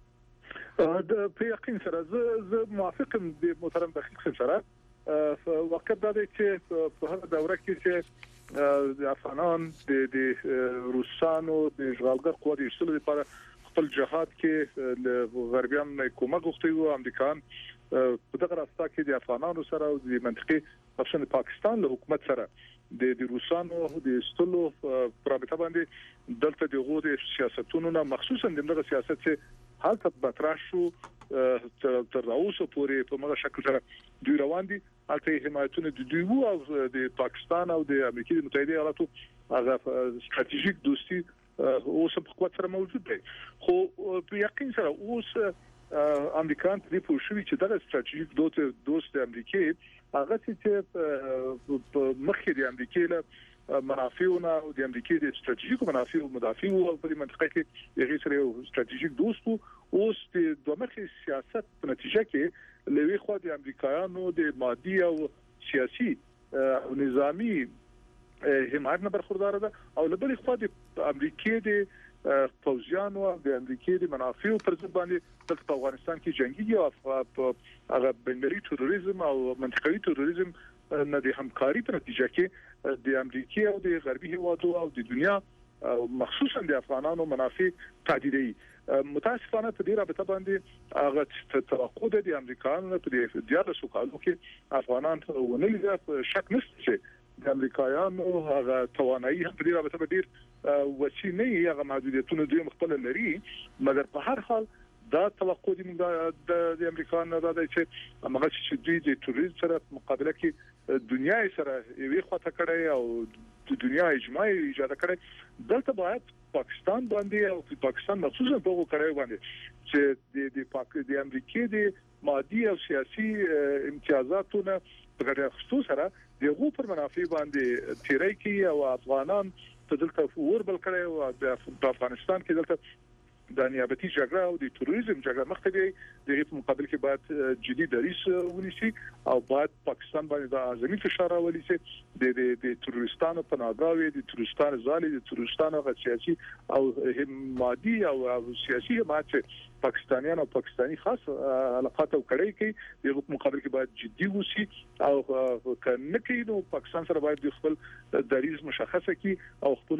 په یقین سره زه موافقم د محترم دقیق سره وخت دا دی چې په هغه دوره کې چې د افغانان د روسانو د اشغالګر قوت ایستلو لپاره خپل جهاد کې د غربیان کومک غوښتي وو امریکایان په دغه راستا کې د افغانانو سره او د منطقي اپشن پاکستان له حکومت سره د روسانو د ایستلو پرابطه باندې دلته د غوډه سیاستونو نه مخصوصا دغه سیاست چې حالت مطرح شو تر اوسه پورې په مغه شکل سره دوی روان دي البته حمایتونه د دوی وو او د پاکستان او د امریکا متحده ایالاتو هغه ستراتیژیک دوستي اوس په قوت سره موجود دی خو په یقین سره اوس امریکایان د پوښوي چې دغه ستراتیژیک دوست د امریکا هغه چې په مخکې د امریکا له منافعونه او د امریکا د ستراتیژیکو منافع او مدافع او په منطقه کې یغې سره یو ستراتیژیک دوست اوس د دومره سیاست په نتیجه کې لوي خو د امریکایانو د مادي او سیاسي او نظامی حمایت نه برخوردار ده او له بل خو د امریکا د پوځیانو او د امریکا د منافع پر ضد باندې په افغانستان کې جنگي او هغه بنګري تروریزم او منطقوي تروریزم نه د همکاري په نتیجه کې د امریکا او د غربي هیوادو او د دنیا مخصوصا د افغانانو منافع تعدیدي متاسفانه په دې رابطه باندې هغه توقع د امریکایانو په دې دیاله سوکالو کې افغانان ونه لیدل شک نشته چې د امریکایانو هغه توانایي په دې رابطه باندې وسینه هغه محدودیتونه دوی خپل لري مګر په هر حال دا توقع د امریکایانو دا چې هغه چې دوی د تروریزم سره مقابله کې دنیا سره یوې خواته کړي او د دنیا اجماع ایجاد کړي دلته باید پاکستان باندې او پاکستان مخصوصا په کړي باندې چې د امریکا د مادي او سیاسي امتیازاتونه په ګټه خصوص سره دغه پر منافع باندې تیرای کی او افغانان په دلته وربل کړي او د افغانستان کې دلته د نیابتي جګړه او د تروریزم جګړه مخکې د مقابل کې باید جدي دریس ونیسي او باید پاکستان باندې د اعظمي فشار راولي چې د تروریستانو پناهګاوي د تروریستانو ځالې د تروریستانو سیاسي او مادي او سیاسي حمایت پاکستانیان او پاکستانی خاص علاقات او کړي کې د مقابل کې باید جدي وسی او کنه کې نو پاکستان سره باید خپل دریز مشخصه کی او خپل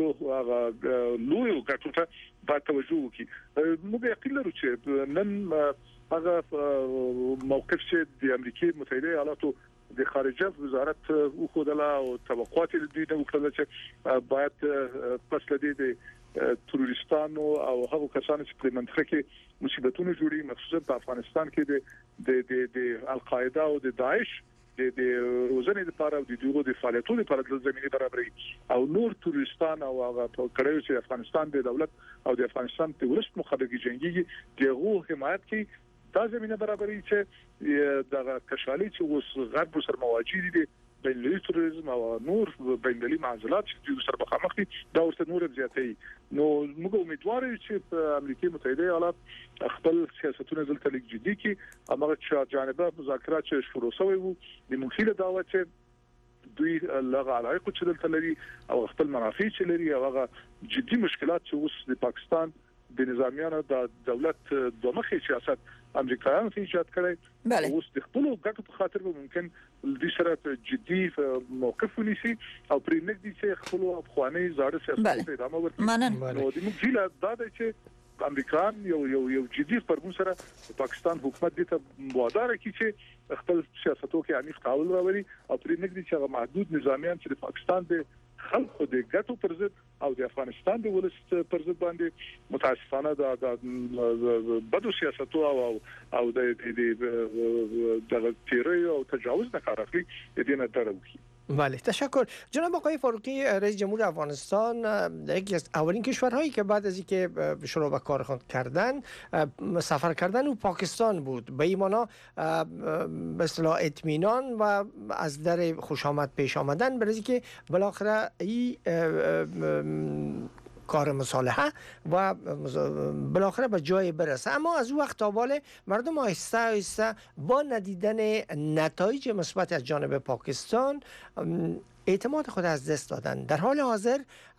لوی ګټو ته باید توجه وکړي موږ یقین لرو چې نن هغه موقف چې د امریکا متحده ایالاتو د خارجه وزارت وکړه او توقعات دوی نه وکړل چې باید پس لدی د تروریستانو او هغه کسانو چې په منطقه کې مصیبتونه جوړي مخصوصا په افغانستان کې د القاعده او د داعش د روزنې لپاره او د دوی د فعالیتونو لپاره د زمينه برابرۍ او نور تروریستان او هغه کړهو چې افغانستان د دولت او د افغانستان د ولست مخالفي جنگي دغه حمایت کې دا زمينه برابرۍ چې د کشالي چې اوس غرب سره مواجه دي بین‌المللي تروریزم او نور بین‌المللي معضلات چې سره مخامخ دي دا ورته نور زیاتې نو موږ امیدوار یو چې په امریکا متحده ایالات خپل سیاستونه دلته لیک جدي کی هغه چې جانبه مذاکرات چې شروع شوي وو د مخیله دعوت چې دوی لغه علاقه چې دلته لري او خپل منافع چې لري هغه جدي مشکلات چې اوس د پاکستان د نظامیانو د دولت د مخې سیاست امریکایانو ته ایجاد کړي اوس د خپل ګټو په خاطر به ممکن د سره جدي موقف ونیسي او پرې نګدي چې خپل افغاني زاړه سیاست ته ادامه ورکړي نو د موږ لا دا چې امریکایان یو جدي فرمون سره پاکستان حکومت دې ته وادار کړي چې خپل سیاستو کې عمیق تعاون راوړي او پرې نګدي چې محدود نظامیان چې د پاکستان د خلق د ګټو پر ضد او د افغانستان د ولس پر ضد باندې متاسفانه د بدو سیاستو او د تیری او تجاوز نه کار اخلي د دې نه دروي. بله، تشکر جناب آقای فاروقی. رئیس جمهور افغانستان یکی از اولین کشورهایی که بعد از اینکه شروع به کار کردن سفر کردن و پاکستان بود، به این معنا به اصطلاح اطمینان و از در خوش آمد پیش آمدن، برای اینکه بالاخره این کار مصالحه و بالاخره به جای برسه. اما از اون وقت تا بالا مردم آهسته آهسته با ندیدن نتایج مثبت از جانب پاکستان اعتماد خود از دست دادن. در حال حاضر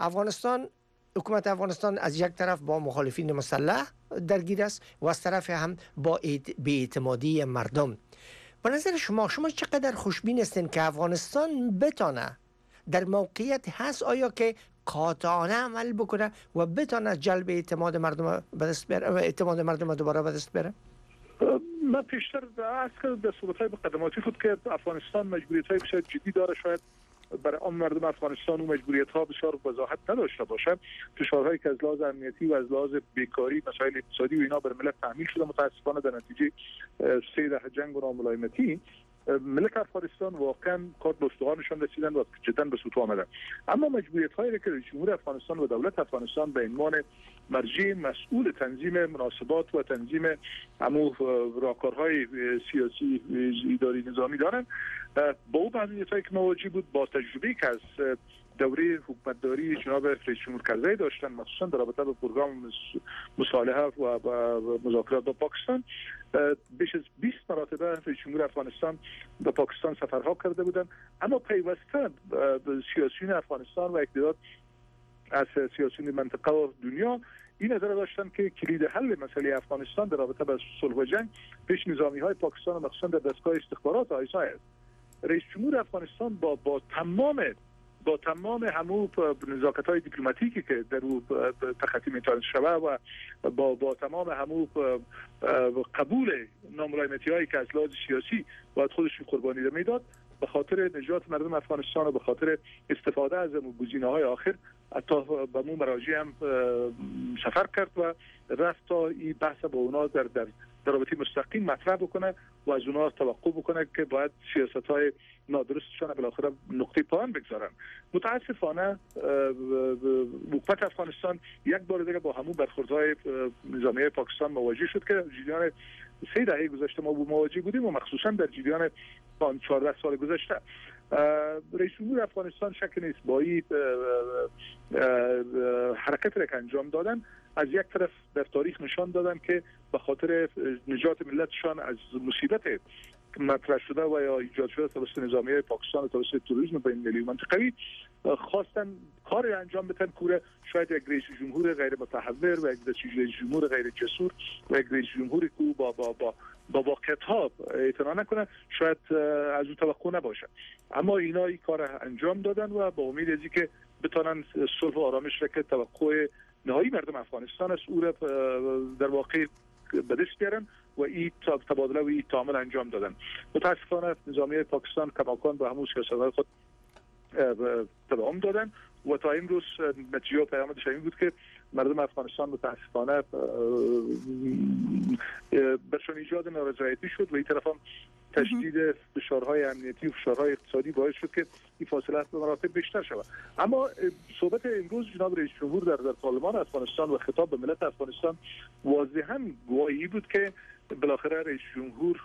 حکومت افغانستان از یک طرف با مخالفین مسلح درگیر است و از طرف هم با بی‌اعتمادی مردم. به نظر شما چقدر خوشبین هستین که افغانستان بتانه در موقعیت هست آیا که قاطعانه عمل بکنه و بتونه جلب اعتماد مردم به دست بیاره و اعتماد مردم دوباره به دست بیاره؟ من پیشتر از در صحبت‌های مقدماتی بود که افغانستان مجبوریت‌های بسیار جدی داره، شاید برای عام مردم افغانستان و مجبوریت‌ها بسیار وضاحت نداشته باشه. فشارهایی که از لحاظ امنیتی و از لحاظ بیکاری، مسائل اقتصادی و اینا بر ملت تحمیل شده متاسفانه در نتیجه 3 دهه جنگ و ناملایمتی ملت افغانستان واقعا کارت به استخوانشان رسیدن و جدا به سوتو آمدن. اما مجبوریت‌هایی که رئیس جمهور افغانستان و دولت افغانستان به عنوان مرجع مسئول تنظیم مناسبات و تنظیم راهکارهای سیاسی اداری نظامی دارن، با اون مسئولیت‌هایی که مواجه بود، با تجربه‌ای که از دوره حکومتداری جناب رئیس جمهور کرزی داشتن، مخصوصا در رابطه با پروگرام مصالحه و مذاکرات با پاکستان، بیش از 20 مرتبه رئیس جمهور افغانستان به پاکستان سفرها کرده بودند. اما پیوسته سیاسیون افغانستان و اقتدار از سیاسیون منطقه و دنیا این نظر داشتن که کلید حل مسئله افغانستان در رابطه با صلح و جنگ پیش نظامی‌های پاکستان و مخصوصا در دستگاه استخبارات آیسا است. رئیس جمهور افغانستان با تمام همون نزاکت‌های دیپلماتیکی که در او تخطی میتونه شده و با تمام همون قبول ناملایمتی‌هایی که از لحاظ سیاسی باید خودش قربانی میداد، به خاطر نجات مردم افغانستان و به خاطر استفاده از گزینه‌های آخر حتی به مو مراجع هم سفر کرد و رفت تا این بحث با اونا در رابطه مستقیم مطرح بکنه و از اونا توقع بکنه که باید سیاست‌های نادرستشان بالاخره نقطه پایان بگذارن. متاسفانه حکومت افغانستان یک بار دیگه با همون برخوردهای نظامی پاکستان مواجه شد که جریان 3 دهه گذشته ما مواجه بودیم و مخصوصا در جریان 14 سال گذشته. رئیس جمهور افغانستان شک نیست با این حرکت را که انجام دادن، از یک طرف در تاریخ نشان دادن که به خاطر نجات ملتشان از مصیبت مطرح شده و یا ایجاد شده توسط نظامیه پاکستان و توسط تروریسم بین‌المللی و منطقوی خواستن کار انجام بدن که شاید یک رئیس جمهور غیر متحور و یک رئیس جمهور غیر جسور و یک رئیس جمهوری که با واقعیت‌ها اعتنا نکنه شاید از او توقع نباشه. اما اینا این کار انجام دادن و با امید از اینکه بتونن صلح و آرامش را که توقع نهایی مردم افغانستان است او را در واقع به دست بیارن و این تبادله و این تعامل انجام دادن. متاسفانه نظامیه پاکستان کماکان به همون سیاست‌های خود تداوم دادن و تا امروز نتیجه و پیامدش این بود که مردم افغانستان متاسفانه برشان ایجاد نارضایتی شد و این طرف هم تشدید فشارهای امنیتی و فشارهای اقتصادی باعث شد که این فاصله به مراتب بیشتر شود. اما صحبت امروز جناب رئیس جمهور در پارلمان افغانستان و خطاب به ملت افغانستان واضحاً گواهی بود که بالاخره رئیس جمهور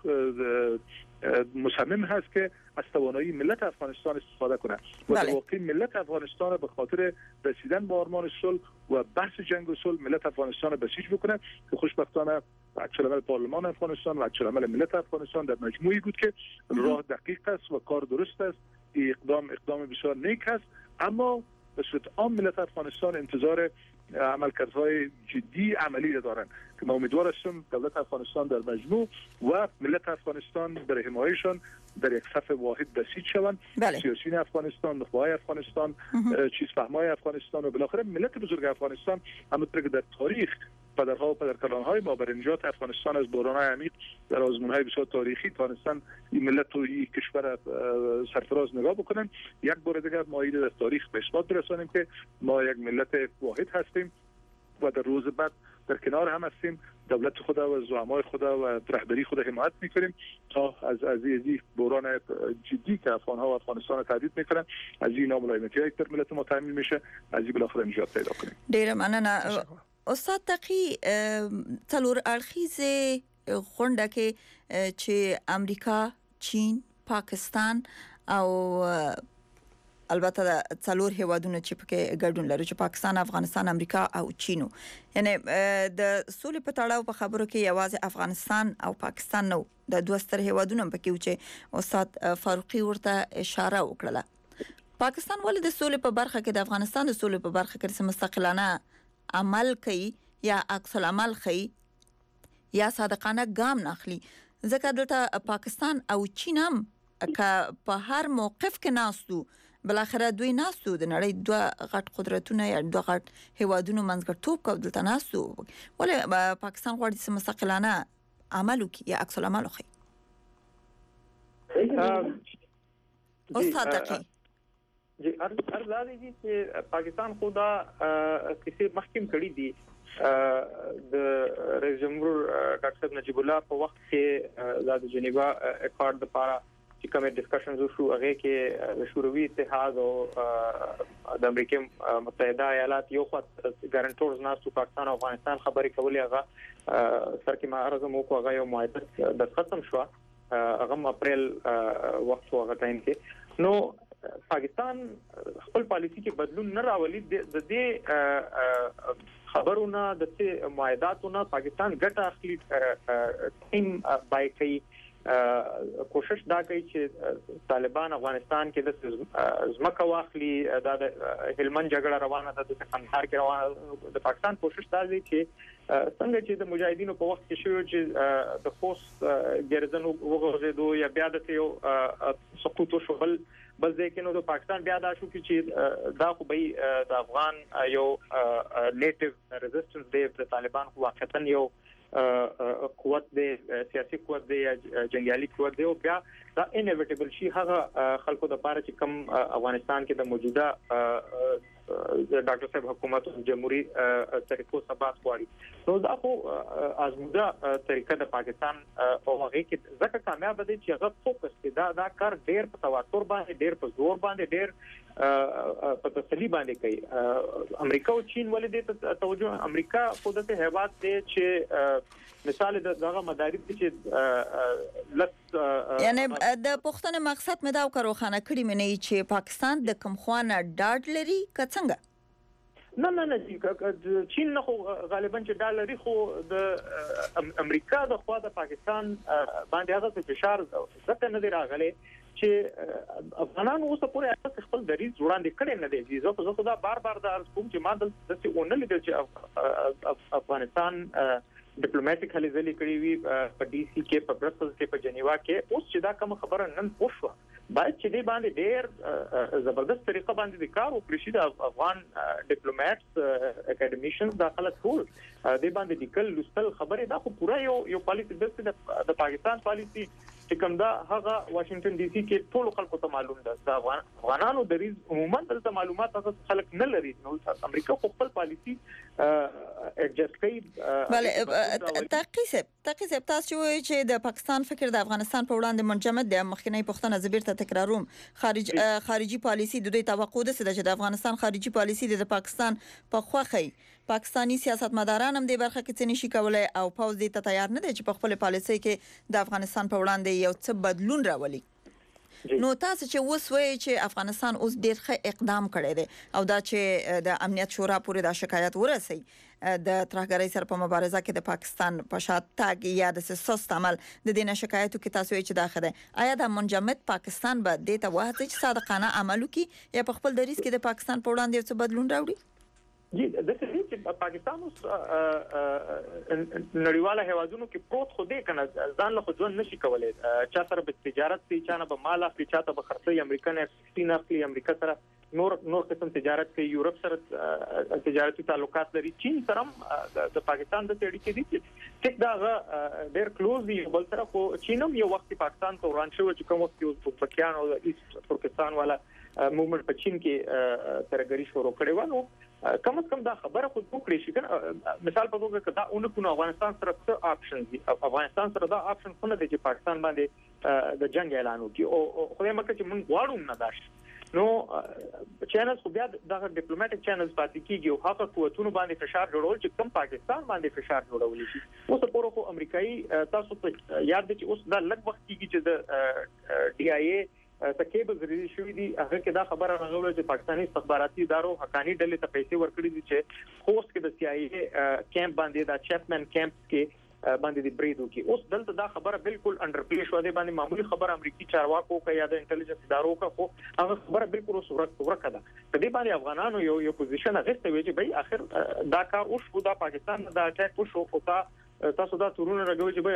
مصمم هست که از توانایی ملت افغانستان استفاده کنه و در واقع ملت افغانستان به خاطر رسیدن به آرمان صلح و بحث جنگ و صلح ملت افغانستان بسیج بکنه که خوشبختانه عکس‌العمل پارلمان افغانستان و عکس‌العمل ملت افغانستان در مجموعی بود که راه دقیق است و کار درست است. اقدام بسیار نیک است، اما به صورت عام ملت افغانستان انتظار عملکردهای جدی عملی دارن که ما امیدوار هستیم دولت افغانستان در مجموع و ملت افغانستان در حمایتشان در یک صف واحد بسیج شوند. سیاسیون افغانستان، نخبه‌های افغانستان، چیزفهمای افغانستان و بالاخره ملت بزرگ افغانستان همونطور که در تاریخ پدرها و پدرکلانهای ما برای نجات افغانستان از بحران‌های عمیق در آزمون‌های بسیار تاریخی تانستن این ملت و این کشور سرفراز نگاه بکنن. یک بار دیگر ما این در تاریخ به اثبات برسانیم که ما یک ملت واحد هستیم و در روز بعد در کنار هم هستیم. دولت خدا و زعمای خدا و رهبری خدا حمایت میکنیم تا از این بحران جدی که افغان‌ها و افغانستان تهدید میکنن از این ناملایمتی‌های در ملت ما تامین میشه از این بالاخره نجات پیدا کنیم. ډیر مننه استاد تقی. تلور اړخیز غونډه کې چې امریکا، چین، پاکستان او البته د څلور هیوادونو چې پکې ګډون لري چې پاکستان، افغانستان، امریکا او چینو، یعنی د سولې په تړاو په خبرو کې یوازې افغانستان او پاکستان نو د دوه ستر هیوادونو پکې و چې استاد فاروقي ورته اشاره وکړه. پاکستان ولې د سولې په برخه کې د افغانستان د سولې په برخه کې مستقلانه عمل کوي یا عکس العمل کوي یا صادقانه ګام ناخلي؟ ځکه دلته پاکستان او چین هم که په هر موقف کې ناستو بلاخره دوی ناستو د نړۍ دوه غټ قدرتونه یا دوه غټ هیوادونو منځګړیتوب کوي دلته ناستو، ولې پاکستان غواړي چې مستقلانه عمل وکړي یا عکس العمل وکړي؟ استاد تقی جی ارزه دي چې پاکستان خو دا کیسه محکم کړی دي د رئیس جمهور ډاکټر نجیب الله په وخت کې د جنیوا اکارډ لپاره چې کومه ډسکشنز وشو هغه کې شوروي اتحاد او د امریکا متحده ایالات یو خوا ګارانټورز ناسو پاکستان او افغانستان خبرې کولې، هغه سر کې معرض مو کو هغه یو معاهده د ختم شو هغه اپریل وخت هغه ټایم کې نو پاکستان خپل پالیسی کې بدلون نه راولي. د دې خبرونه د څه معاهداتونه پاکستان ګټه اخلي ټیم بای کوي، کوشش دا کوي چې طالبان افغانستان کې د ځمکه واخلي. د هلمند جګړه روانه ده، د قندهار کې روانه د پاکستان کوشش دا دی چې څنګه چې د مجاهدینو په وخت کې شو چې د خوست ګرځن وګرځیدو یا بیا د یو سقوط شو بل ځکه نو د پاکستان بیا دا شو چې دا خو به د افغان یو نیټیو ریزिस्टنس دی، د طالبان خو واقعا یو قوت دی، سیاسي قوت دی یا جنگیالي قوت دی او بیا دا انیویټیبل شي هغه خلکو د لپاره چې کم افغانستان کې د موجوده ډاکټر صاحب حکومت جمهوریت طریقو ثبات غواړي. نو دا خو ازموده طریقه د پاکستان په هغه کې ځکه کامیاب دي چې هغه فوکس کې دا کار ډېر په تواتر باندې، ډېر په زور باندې، ډېر په تسلی باندې کوي. امریکا او چین ولې د توجه امریکا خو د هیواد دی چې مثال دغه مدارک چې یعنی د پښتنه مقصد مې دا وکړو کړی مې نه چې پاکستان د کوم خوانه ډاډ لري که څنګه؟ نه چین نه خو غالبا چې ډالري خو د امریکا د خوا د پاکستان باندې هغه فشار ځکه نه دی راغلی چې افغانانو اوس پورې خپل دریځ وړاندې کړي نه دي. زه خو دا بار د عرض کوم چې ما دلته ونه لیدل چې افغانستان ډیپلوماټیک هلې ځلې کړې وي په ډي سي کې، په برسلز کې، په جنیوا کې. اوس چې دا کوم خبره نن وشوه باید چې دې باندې ډېر زبردست طریقه باندې د کار وکړي شي. د افغان ډیپلوماټس اکیډمیشنز داخله ټول دې باندې د کل لوستل خبره دا خو پوره یو پالیسی د پاکستان پالیسی چې کوم دا هغه واشنگټن ډي سي کې ټول خلکو ته معلوم ده. د افغانانو د ریز عموما د معلومات هغه خلک نه لري. نو امریکا خپل پالیسی اډجسټ کوي. بله تقی صاحب تاسو وایي چې د پاکستان فکر د افغانستان په وړاندې منجمد دی. مخکنی پښتنه زبیرته تکراروم خارجي پالیسی د دوی توقع ده چې د افغانستان خارجي پالیسی د پاکستان په خوخه پاکستانی سیاستمداران هم د برخه کې څه نشي کولای او پاوز دې ته تیار نه دي چې په خپل پالیسي کې د افغانستان په وړاندې یو څه بدلون راولي. نو تاسو چې وسوي چې افغانستان اوس ډېر ښه اقدام کړی دی او دا چې د امنیت شورا پورې د شکایت ورسي د ترهګرۍ سره په مبارزه کې د پاکستان په شاتګ یا د سست عمل د دینه شکایتو کې تاسو چې داخله آیا د منجمد پاکستان به د ته واه چې صادقانه عمل وکي یا په خپل دریس کې د پاکستان په وړاندې څه بدلون راوړي؟ جی د څه چې پاکستان اوس نړیواله هوادونو کې پروت خو دې کنه ځان له ځون نشي کولای چا سره به تجارت کوي چا نه به مال اخلي چا ته به خرڅي امریکا نه F-16 اخلي امریکا سره نور قسم تجارت کوي یورپ سره تجارتي تعلقات لري چین سره د پاکستان د اړیکې دي چې دا ډېر کلوز دي بل سره خو چینم یو وخت پاکستان ته وران شو چې کوم وخت یو پاکستان او ایست ترکستان والا موومنت په چین کې ترګری شروع کړي و نو کم از کم دا خبره خو وکړي شي کنه مثال په توګه کدا اونکو افغانستان سره څه آپشن دي افغانستان سره دا آپشن خو نه دی چې پاکستان باندې د جنگ اعلان وکړي او خو یې مکه چې موږ غواړو نه داش نو چینلز خو بیا د ډیپلوماټیک چینلز پاتې کیږي او هغه قوتونو باندې فشار جوړول چې کم پاکستان باندې فشار جوړول شي اوس په خو امریکایي تاسو ته یاد دي چې اوس دا لږ وخت کیږي چې د DIA تکیبل ضروري شوې دي هغه کې دا خبره راغله چې پاکستاني استخباراتي ادارو حقاني ډلې ته پیسې ورکړي دي چې خوست کې د CIA کیمپ باندې دا چپمن کیمپ کې باندې د بریدو کې اوس دلته دا خبره بالکل انډر پلی شو دی باندې معمولی خبره امریکي چارواکو کې یا د انټيليجنس ادارو کا خو هغه خبره بالکل ورکه ده کدی باندې افغانانو یو پوزیشن غوښته وي چې بای اخر دا کار اوس دا پاکستان دا اٹیک وشو او تاسو دا تورونه راغوي چې بای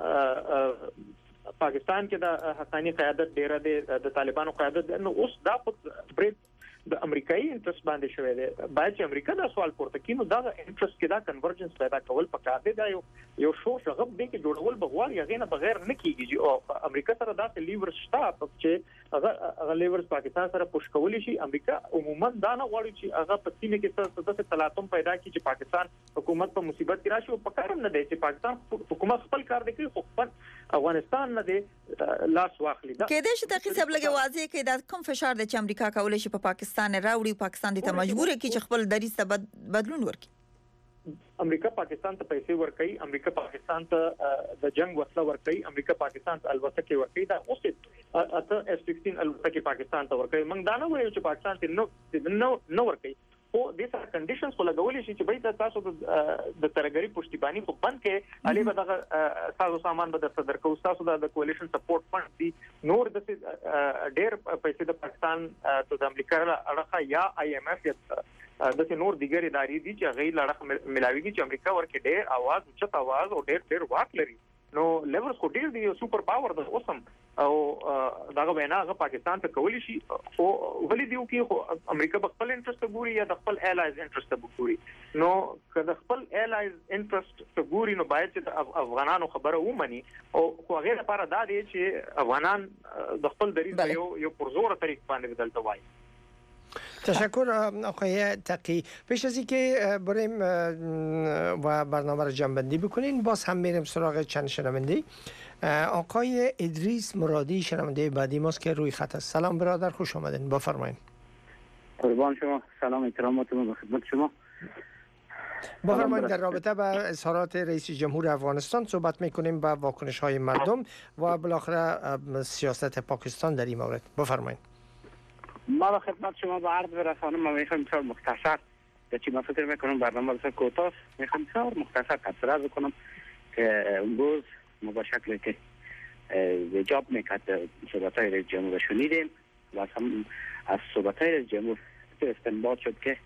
پاکستان کې د حقاني قیادت ډیره د طالبانو قیادت نو اوس دا برید د امریکایي انټرست باندې شوی دی باید چې امریکا دا سوال پورته کړي نو دا انټرست کې دا کنورجنس پیدا کول پکار دی دا یو شو شغب دی کې جوړول بغوار یغې نه بغیر نه کیږي او امریکا سره دا لیور شته چې هغه لیورز پاکستان سره پوش کولی شي امریکا عموما دا نه غواړي چې هغه په سیمه کې څه تلاطم پیدا کړي چې پاکستان حکومت په مصیبت کې راشي او پکارم نه دی چې پاکستان حکومت خپل کار کوي خو افغانستان نه دی لاس واخلي دا کېدې چې تقریبا لګي واضح کې دا کوم فشار د چې امریکا کولای شي په پاکستان راوړي پاکستان دې ته مجبور کړي چې خپل دریځ ته بدلون ورکړي امریکا پاکستان ته پیسې ورکړي امریکا پاکستان ته د جنگ وسله ورکړي امریکا پاکستان ته الوتکې ورکړي دا اوس اته F-16 الوتکې پاکستان ته ورکړي موږ دا نه وایو چې پاکستان ته نو ورکړي او د څه کنډیشنز خو لګولې شي چې به تاسو د ترګری پښتیبانی خو بند کې علي به دغه تاسو سامان به د صدر کو تاسو د کولیشن سپورټ فند دي نور د ډېر پیسې د پاکستان ته د امریکا اړخه یا IMF یا د نور دیګر ادارې دي چې غیر لړخ ملاويږي چې امریکا ورکه ډېر आवाज اوچت आवाज او ډېر واک لري نو لیورز خو ډېر دی سپر پاور د اوسم او داغه وینا هغه پاکستان ته کولی شي او ولې دیو کې خو امریکا په خپل انټرست ګوري یا د خپل الایز انټرست ګوري نو که د خپل الایز انټرست ګوري نو باید چې افغانانو خبره ومني او هغه لپاره دا دی چې افغانان د خپل دریځ یو پرزور طریق باندې بدلته وایي تشکر آقای تقی پیش از اینکه بریم و برنامه را جمع‌بندی بکنین باز هم میریم سراغ چند شنونده آقای ادریس مرادی شنونده بعدی ماست که روی خط است سلام برادر خوش آمدین بفرمایید قربان شما سلام احتراماتون به خدمت شما بفرمایید در رابطه با اظهارات رئیس جمهور افغانستان صحبت میکنیم با واکنش های مردم و بالاخره سیاست پاکستان در این مورد بفرمایید ما به خدمت شما با عرض برسانم ما میخوام بسیار مختصر چی من فکر میکنم برنامه بسیار کوتاه میخوام بسیار مختصر تبصره بکنم که امروز ما با شکلی که ایجاب میکرد صحبت های رئیس جمهور شنیدیم و هم از صحبت های رئیس جمهور استنباط شد که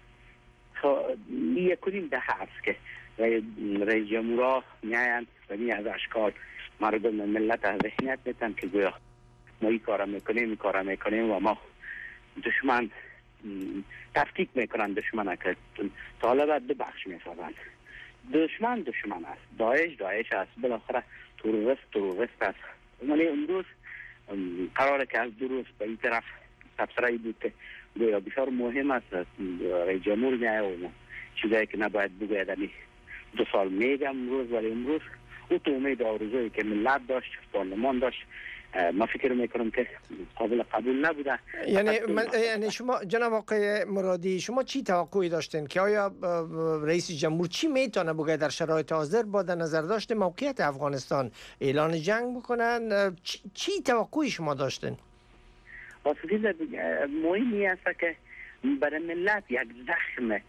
یکونیم ده هست که رئیس جمهورها میایند و می از اشکال مردم ملت از ذهنیت میتن که گویا ما این کارا میکنیم و ما دشمن تفکیک میکنن دشمن که طالب دو بخش میسازن دشمن است داعش است بالاخره تروریست است ولی امروز قراره که از دو روز به این طرف تبصره بود که گویا بسیار مهم است رئیس جمهور میایه و چیزایی که نباید بگوید 2 سال میگم امروز ولی امروز او تو امید آرزویی که ملت داشت پارلمان داشت ما فکر میکنم که قابل قبول نبوده یعنی شما جناب آقای مرادی شما چی توقعی داشتین که آیا رئیس جمهور چی میتونه بگه در شرایط حاضر با در نظر داشته موقعیت افغانستان اعلان جنگ بکنن چی توقعی شما داشتین واسه مهمی است که برای ملت یک زخم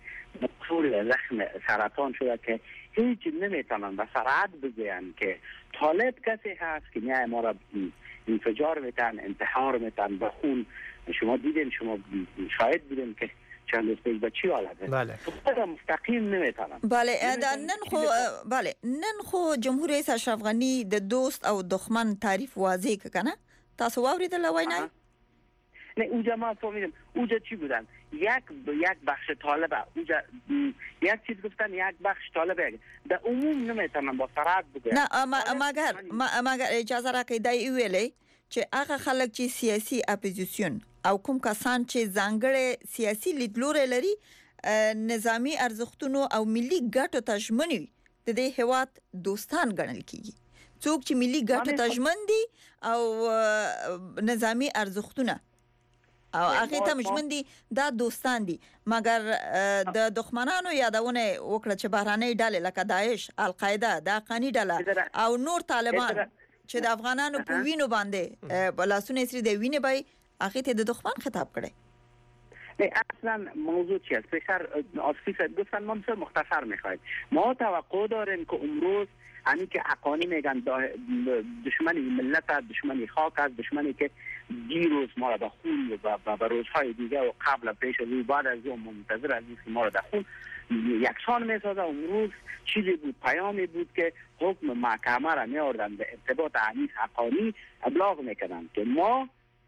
سرطان شده که هیچ نمیتونن به سرعت بگوین که طالب کسی هست که میای ما را انفجار میتن انتحار میتن به خون شما دیدین شما شاهد بودین که چند روز پیش به چی حالته. بله مستقیم نمیتونم. بله نن خو جمهور رئیس اشرف غنی د دوست او دښمن تعریف واضح کنه. تاسو واوریدل وینای؟ نه اونجا ما فهمیدم اونجا چی بودن، یک بخش طالبه اونجا یک چیز گفتن، یک بخش طالبه در عموم نمیتونم با صراحت بگم. نه مگر اجازه را که دای ویلې چې هغه خلک چې سیاسي اپوزیسیون او کوم کسان چې ځانګړي سیاسي لیدلوري لري نظامی ارزښتونو او ملي ګټو ته ژمن وي د دې هیواد دوستان ګڼل کیږي. څوک چې ملي ګټو ته ژمن دي او نظامی ارزښتونه او هغه ته ژمن دي دا دوستان دي. مګر د دښمنانو یادونه وکړه چې بهراني ډلې لکه داعش، القاعده، د افغاني ډله او نور طالبان چې د افغانانو په وینو باندې بلاسونه سری د وینې بای هغه ته د دښمن خطاب کړي. نه اصلا موضوع چی است؟ بسیار آسفی گفتن ما بسیار مختصر میخواید. ما توقع داریم که امروز همین که حقانی میگن دشمنی ملت، دشمنی خاک است، دشمنی که دیروز ما را به خون و به روزهای دیگه و قبل پیش از او بعد از او منتظر از که ما را در خون یکسان میسازه. امروز چیزی بود، پیامی بود که حکم محکمه را میاردن به ارتباط حنیف حقانی ابلاغ میکنن که ما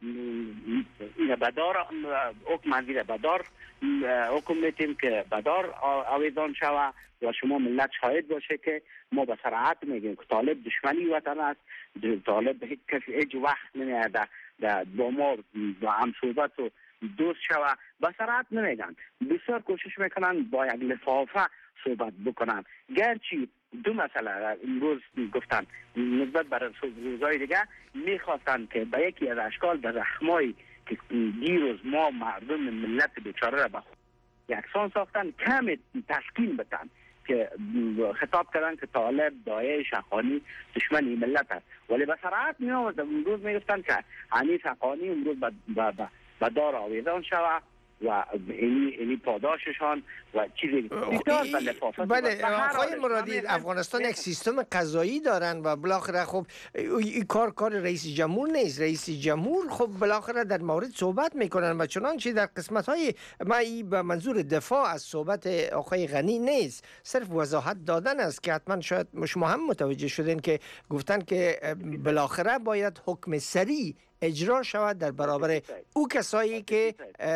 بدار حکم وزیر بدار حکم میتیم که بدار آویزان شوه و شما ملت شاهد باشه که ما به صراحت میگیم که طالب دشمنی وطن است. طالب هیچ وقت نمیاد با ما با هم صحبت و دوست شوه. به صراحت نمیگن، بسیار کوشش میکنن با یک لفافه صحبت بکنن. گرچه دو مسئله امروز گفتن نسبت بر روزهای دیگه میخواستن که به یکی از اشکال به زخمایی که دیروز ما مردم ملت بیچاره را به یکسان ساختن کم تسکین بدن، که خطاب کردن که طالب، داعش، حقانی دشمنی ملت است. ولی به صراحت می آمد امروز میگفتن که حنیف حقانی امروز به دار آویزان شوه و اینی پاداششان و چیزی بله. آقای مرادی، افغانستان یک سیستم قضایی دارن و بالاخره خب این کار رئیس جمهور نیست. رئیس جمهور خب بالاخره در مورد صحبت میکنن و چنانچه در قسمت های به منظور دفاع از صحبت آقای غنی نیست، صرف وضاحت دادن است که حتما شاید شما هم متوجه شدین که گفتن که بالاخره باید حکم سریع اجرا شود در برابر او کسایی که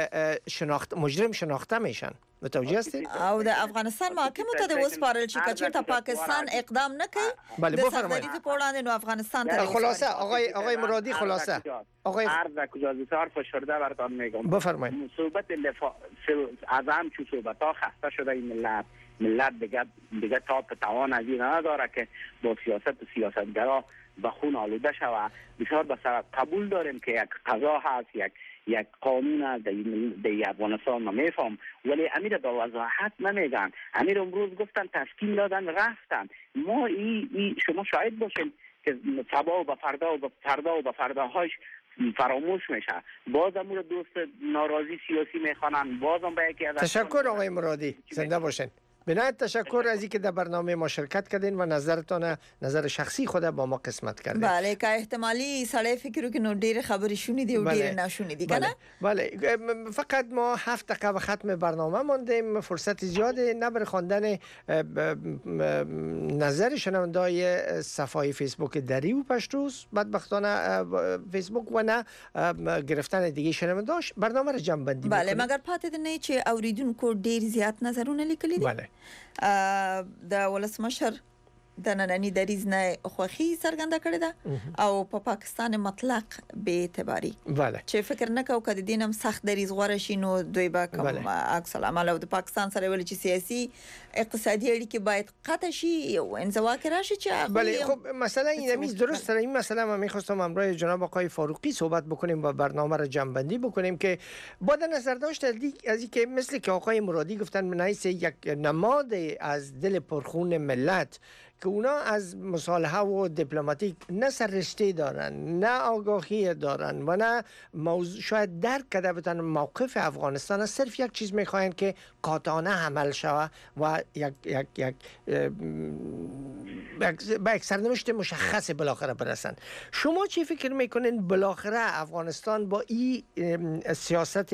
مجرم شناخته میشن. متوجه هستید؟ او د افغانستان محاکمو ته د وسپارل چې کچېرته پاکستان اقدام نکړي بله بفرمایید. د په وړاندې نو افغانستان ته خلاصه آقای مرادی خلاصه آقای عرض کجا بسیار فشرده براتون میگم. بفرمایید. صحبت اعظم چون صحبت ها خسته شده این ملت دیگه تاب توان از این نداره که با سیاست و سیاستگرا به خون آلوده شود. بسیار بسیار قبول داریم که یک قضا هست، یک قانون است در افغانستان. ما میفهم ولی امیر با وضاحت نمیگن. امیر امروز گفتن تسکین دادن رفتن. ما شما شاهد باشین که صبا و فردا و فرداهاش فراموش میشه. باز امور دوست ناراضی سیاسی میخوانن. بازم به یکی از تشکر آقای مرادی، زنده باشین. بنایت تشکر از اینکه در برنامه ما شرکت کردین و نظر شخصی خود با ما قسمت کردین. بله که احتمالی سړی فکر وکړي نو ډیر خبرې شونې دي او ډیر ناشونې دي کنه. بله فقط ما 7 دقیقه به ختم برنامه ماندیم. فرصت زیاده نه برای خواندن نظر شنوندای صفحه فیسبوک دری و پشتوس بدبختانه فیسبوک و نه گرفتن دیگه شنونداش برنامه را جمع بندی بله مگر پاتې نه چې اوریدونکو ډیر زیات نظرونه لیکلي دي. بله د ولسمشر د نننی دریځ نه خوخي څرګنده کړې ده او په پاکستان مطلق به اعتباري بله چې فکر نه کوو کده دینم سخت دریځ غوړه شي نو دوی به کوم عکس العمل او د پاکستان سره ویل چې سیاسي اقتصادي اړیکې باید قطع شي او انزوا کې راشي چې بله خب مثلا این میز درست این مسئله ما می‌خواستم امروز جناب آقای فاروقی صحبت بکنیم و برنامه را جمع بندی بکنیم که با نظر داشت از اینکه مثل که آقای مرادی گفتن من حیث یک نماد از دل پرخون ملت که اونا از مصالحه و دیپلماتیک نه سررشته دارن، نه آگاهی دارن و نه شاید درک کرده بتن موقف افغانستان. صرف یک چیز میخواین که قاطعانه عمل شود و به یک سرنوشت مشخص بالاخره برسن. شما چی فکر میکنین بالاخره افغانستان با این سیاست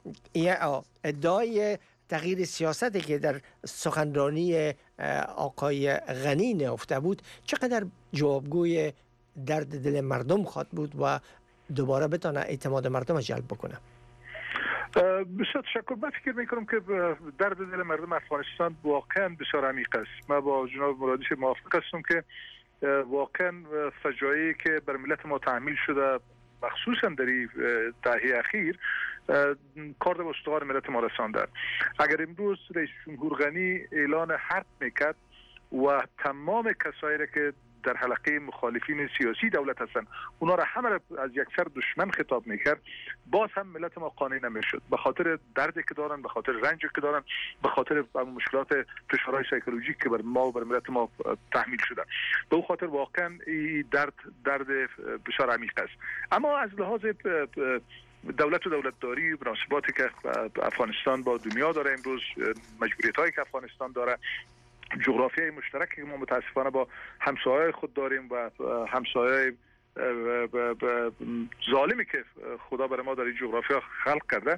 ادعای تغییر سیاستی که در سخنرانی آقای غنی نهفته بود چقدر جوابگوی درد دل مردم خواهد بود و دوباره بتونه اعتماد مردم جلب بکنه؟ بسیار تشکر. من فکر میکنم که درد دل مردم افغانستان واقعا بسیار عمیق است. من با جناب مرادی موافق هستم که واقعا فجایعی که بر ملت ما تحمیل شده مخصوصا در این دهه اخیر کار به استوار ملت ما رسانده. اگر امروز رئیس جمهور غنی اعلان حرب میکرد و تمام کسایی که در حلقه مخالفین سیاسی دولت هستند اونا را همه از یک سر دشمن خطاب میکرد، باز هم ملت ما قانع نمیشد، به خاطر دردی که دارن، به خاطر رنجی که دارن، به خاطر مشکلات فشارهای سایکولوژیک که بر ما و بر ملت ما تحمیل شده. به اون خاطر واقعا این درد بسیار عمیق است. اما از لحاظ دولت و دولتداری، مناسباتی که افغانستان با دنیا داره امروز، مجبوریت‌هایی که افغانستان داره، جغرافیای مشترکی که ما متاسفانه با همسایه‌های خود داریم و همسایه‌های ظالمی که خدا برای ما در این جغرافیا خلق کرده،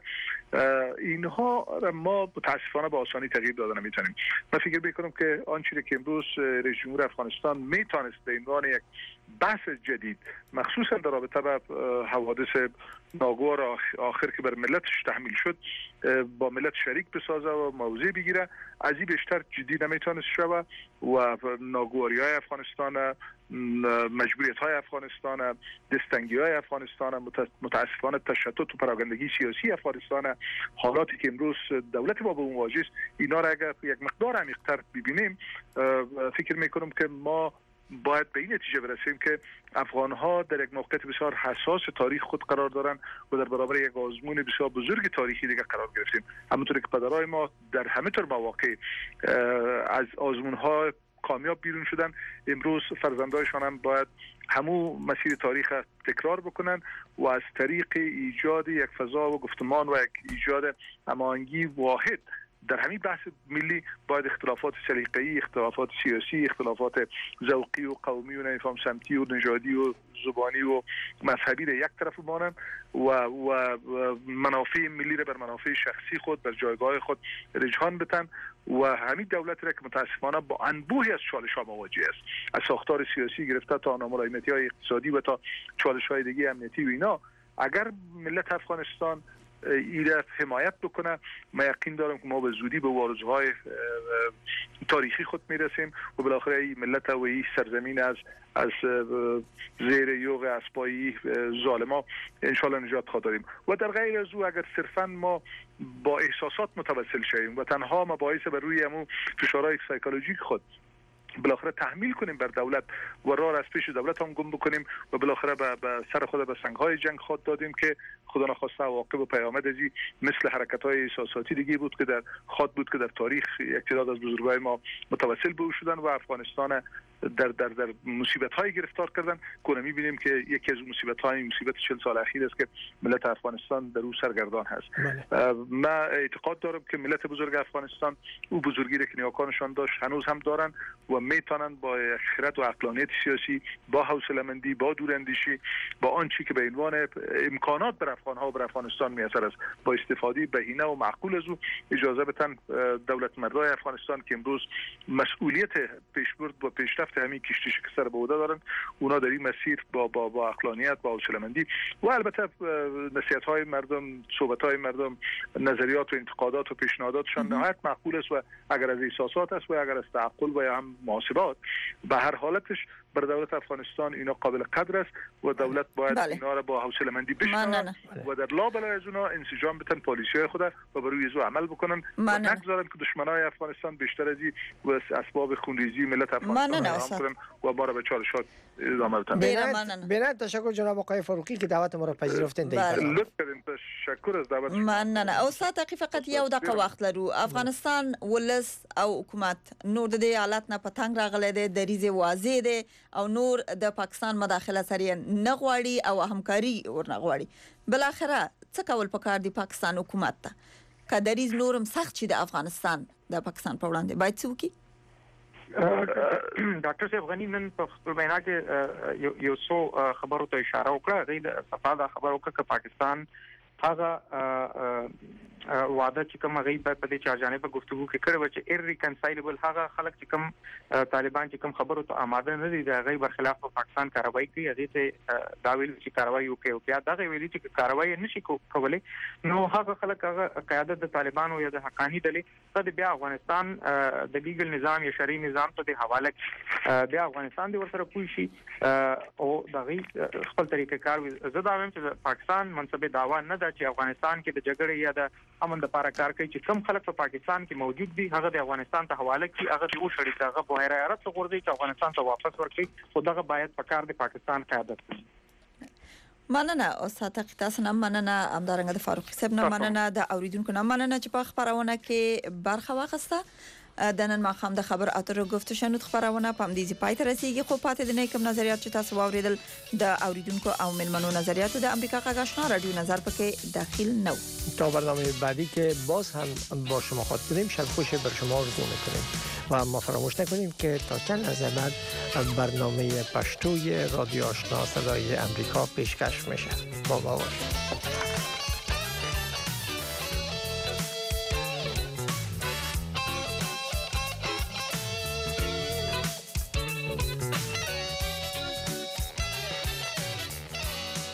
اینها را ما متاسفانه با آسانی تغییر داده نمیتونیم. من فکر میکنم که آنچه که امروز رئیس جمهور افغانستان میتونست به عنوان یک بحث جدید مخصوصا در رابطه با حوادث ناگوار آخر که بر ملتش تحمیل شد با ملت شریک بسازه و موضع بگیره، از این بیشتر جدی نمیتونست شود و ناگواری‌های افغانستان، مجبوریت‌های افغانستان، دستنگی‌های افغانستان، متاسفانه تشتت و پراگندگی سیاسی افغانستان، حالاتی که امروز دولت ما به اون واجه است، اینا را اگر یک مقدار عمیق‌تر ببینیم فکر می‌کنم که ما باید به این نتیجه برسیم که افغان‌ها در یک موقعیت بسیار حساس تاریخ خود قرار دارند و در برابر یک آزمون بسیار بزرگ تاریخی دیگه قرار گرفتیم. همونطور که پدرای ما در همه طور مواقع از آزمون‌ها کامیاب بیرون شدن، امروز فرزندایشان هم باید همون مسیر تاریخ تکرار بکنن و از طریق ایجاد یک فضا و گفتمان و یک ایجاد هماهنگی واحد در همین بحث ملی باید اختلافات سلیقه‌ای، اختلافات سیاسی، اختلافات ذوقی و قومی و نمی‌فهم سمتی و نژادی و زبانی و مذهبی را یک طرف بمانند و منافع ملی را بر منافع شخصی خود بر جایگاه خود رجحان بدن و همین دولت را که متاسفانه با انبوهی از چالش‌ها مواجه است، از ساختار سیاسی گرفته تا ناملایمتی‌های اقتصادی و تا چالش‌های دیگه امنیتی و اینا، اگر ملت افغانستان ایره حمایت بکنه، من یقین دارم که ما به زودی به آرزوهای تاریخی خود میرسیم و بالاخره این ملت و این سرزمین از زیر یوغ اسبایی ظالما انشالله نجات خواهد داریم. و در غیر از او اگر صرفا ما با احساسات متوسل شویم و تنها مباحث بر روی همون فشارهای سایکولوژیک خود بالاخره تحمیل کنیم بر دولت و راه از پیش دولت هم گم بکنیم و بالاخره به سر خود به سنگ‌های جنگ خود دادیم که خدا نخواسته عواقب و پیامد ازی مثل حرکت‌های احساساتی دیگه بود که در تاریخ یک تعداد از بزرگای ما متوسل به او شدن و افغانستان در مصیبت‌های گرفتار کردن. کنه می‌بینیم که یکی از مصیبت‌های مصیبت 40 سال اخیر است که ملت افغانستان در او سرگردان هست. من اعتقاد دارم که ملت بزرگ افغانستان او بزرگی را که نیاکانشان داشت هنوز هم دارن و میتونن با خرد و عقلانیت سیاسی، با حوصله‌مندی، با دوراندیشی، با آنچه که به عنوان امکانات بر افغان‌ها و بر افغانستان میسر است، با استفاده بهینه و معقول از او اجازه بدن دولتمردای افغانستان که امروز مسئولیت پیشبرد و پیشرفت همین کشتی شکسته به عهده دارن، اونا در این مسیر با عقلانیت، با حوصله‌مندی و البته نصیحت‌های مردم، صحبت‌های مردم، نظریات و انتقادات و پیشنهاداتشان نهایت معقول است و اگر از احساسات است و اگر از تعقل و هم محاسبات به هر حالتش بر دولت افغانستان اینا قابل قدر است و دولت باید اینا را با حوصله‌مندی بشنوه و در لابلای از اونا انسجام بتن پالیسی خود و بر روی زو عمل بکنن و نگذارن که دشمنای افغانستان بیشتر از این و اسباب خونریزی ملت افغانستان را کنن و ما را به چالشات ادامه بدن. بنات تشکر جناب آقای فاروقی که دعوت ما را پذیرفتین. لطف کردین. تشکر از دعوت. مننه. او ساعت فقط یو دقیقه وخت لرو. افغانستان ولس او حکومت نور د دې حالت نه پتنګ راغلی دی، دریځ واضح دی او نور د پاکستان مداخله سره نه غواړي او همکاري ورنه غواړي. بل اخره څه کول پکار دی پاکستان حکومت ته؟ که دریځ نورم سخت شي د افغانستان د پاکستان په وړاندې باید څه وکړي؟ ډاکټر صاحب غنی نن په خپل بیان کې یو څو خبرو ته اشاره وکړه. غي د صفاده خبرو وکړه چې پاکستان هغه وعده چې کوم غي په دې چار جانبه گفتگو کې کړو چې irreconcilable هغه خلک چې کوم طالبان چې کوم خبرو ته آماده نه دي د غي برخلاف په پاکستان کاروایی کوي. هغه ته دا ویل چې کاروایی وکړي او بیا دا ویل چې کاروایی نشي کولای. نو هغه خلک هغه قیادت د طالبانو یا د حقانی ډلې ته بیا افغانستان د لیګل نظام یا شرعي نظام ته د حواله بیا افغانستان د ورسره پوي شي او د غي خپل طریقې کار زه دا وایم چې پاکستان منصب داوا نه ده چې افغانستان کې د جګړې یا د امن لپاره کار کوي. چې کوم خلک په پاکستان کې موجود دي هغه د افغانستان ته حواله کړي، هغه د وشړي هغه بهره عرب څخه ورځي چې افغانستان ته واپس ورکړي. خو دغه باید په کار د پاکستان قیادت وي. مننه استاد تاسو نه مننه همدارنګه د فاروقي صاحب نه مننه د اوریدونکو نه مننه چې په خبرونه کې برخه واخیسته. د نن ماښام د خبر اترو گفت شنود خبرونه په همدې پای ته رسیدي. خو پاتې د نیکم نظریات چې تاسو واوریدل د اوریدونکو او ملمنو نظریات د امریکا غږ آشنا رادیو نظر پکې داخل نو. تا برنامه بعدی که باز هم با شما خواهد بودیم شب خوش بر شما آرزو می‌کنیم و ما فراموش نکنیم که تا چند از بعد برنامه پشتوی رادیو آشنا صدای امریکا پیشکش میشه. با ما باشید.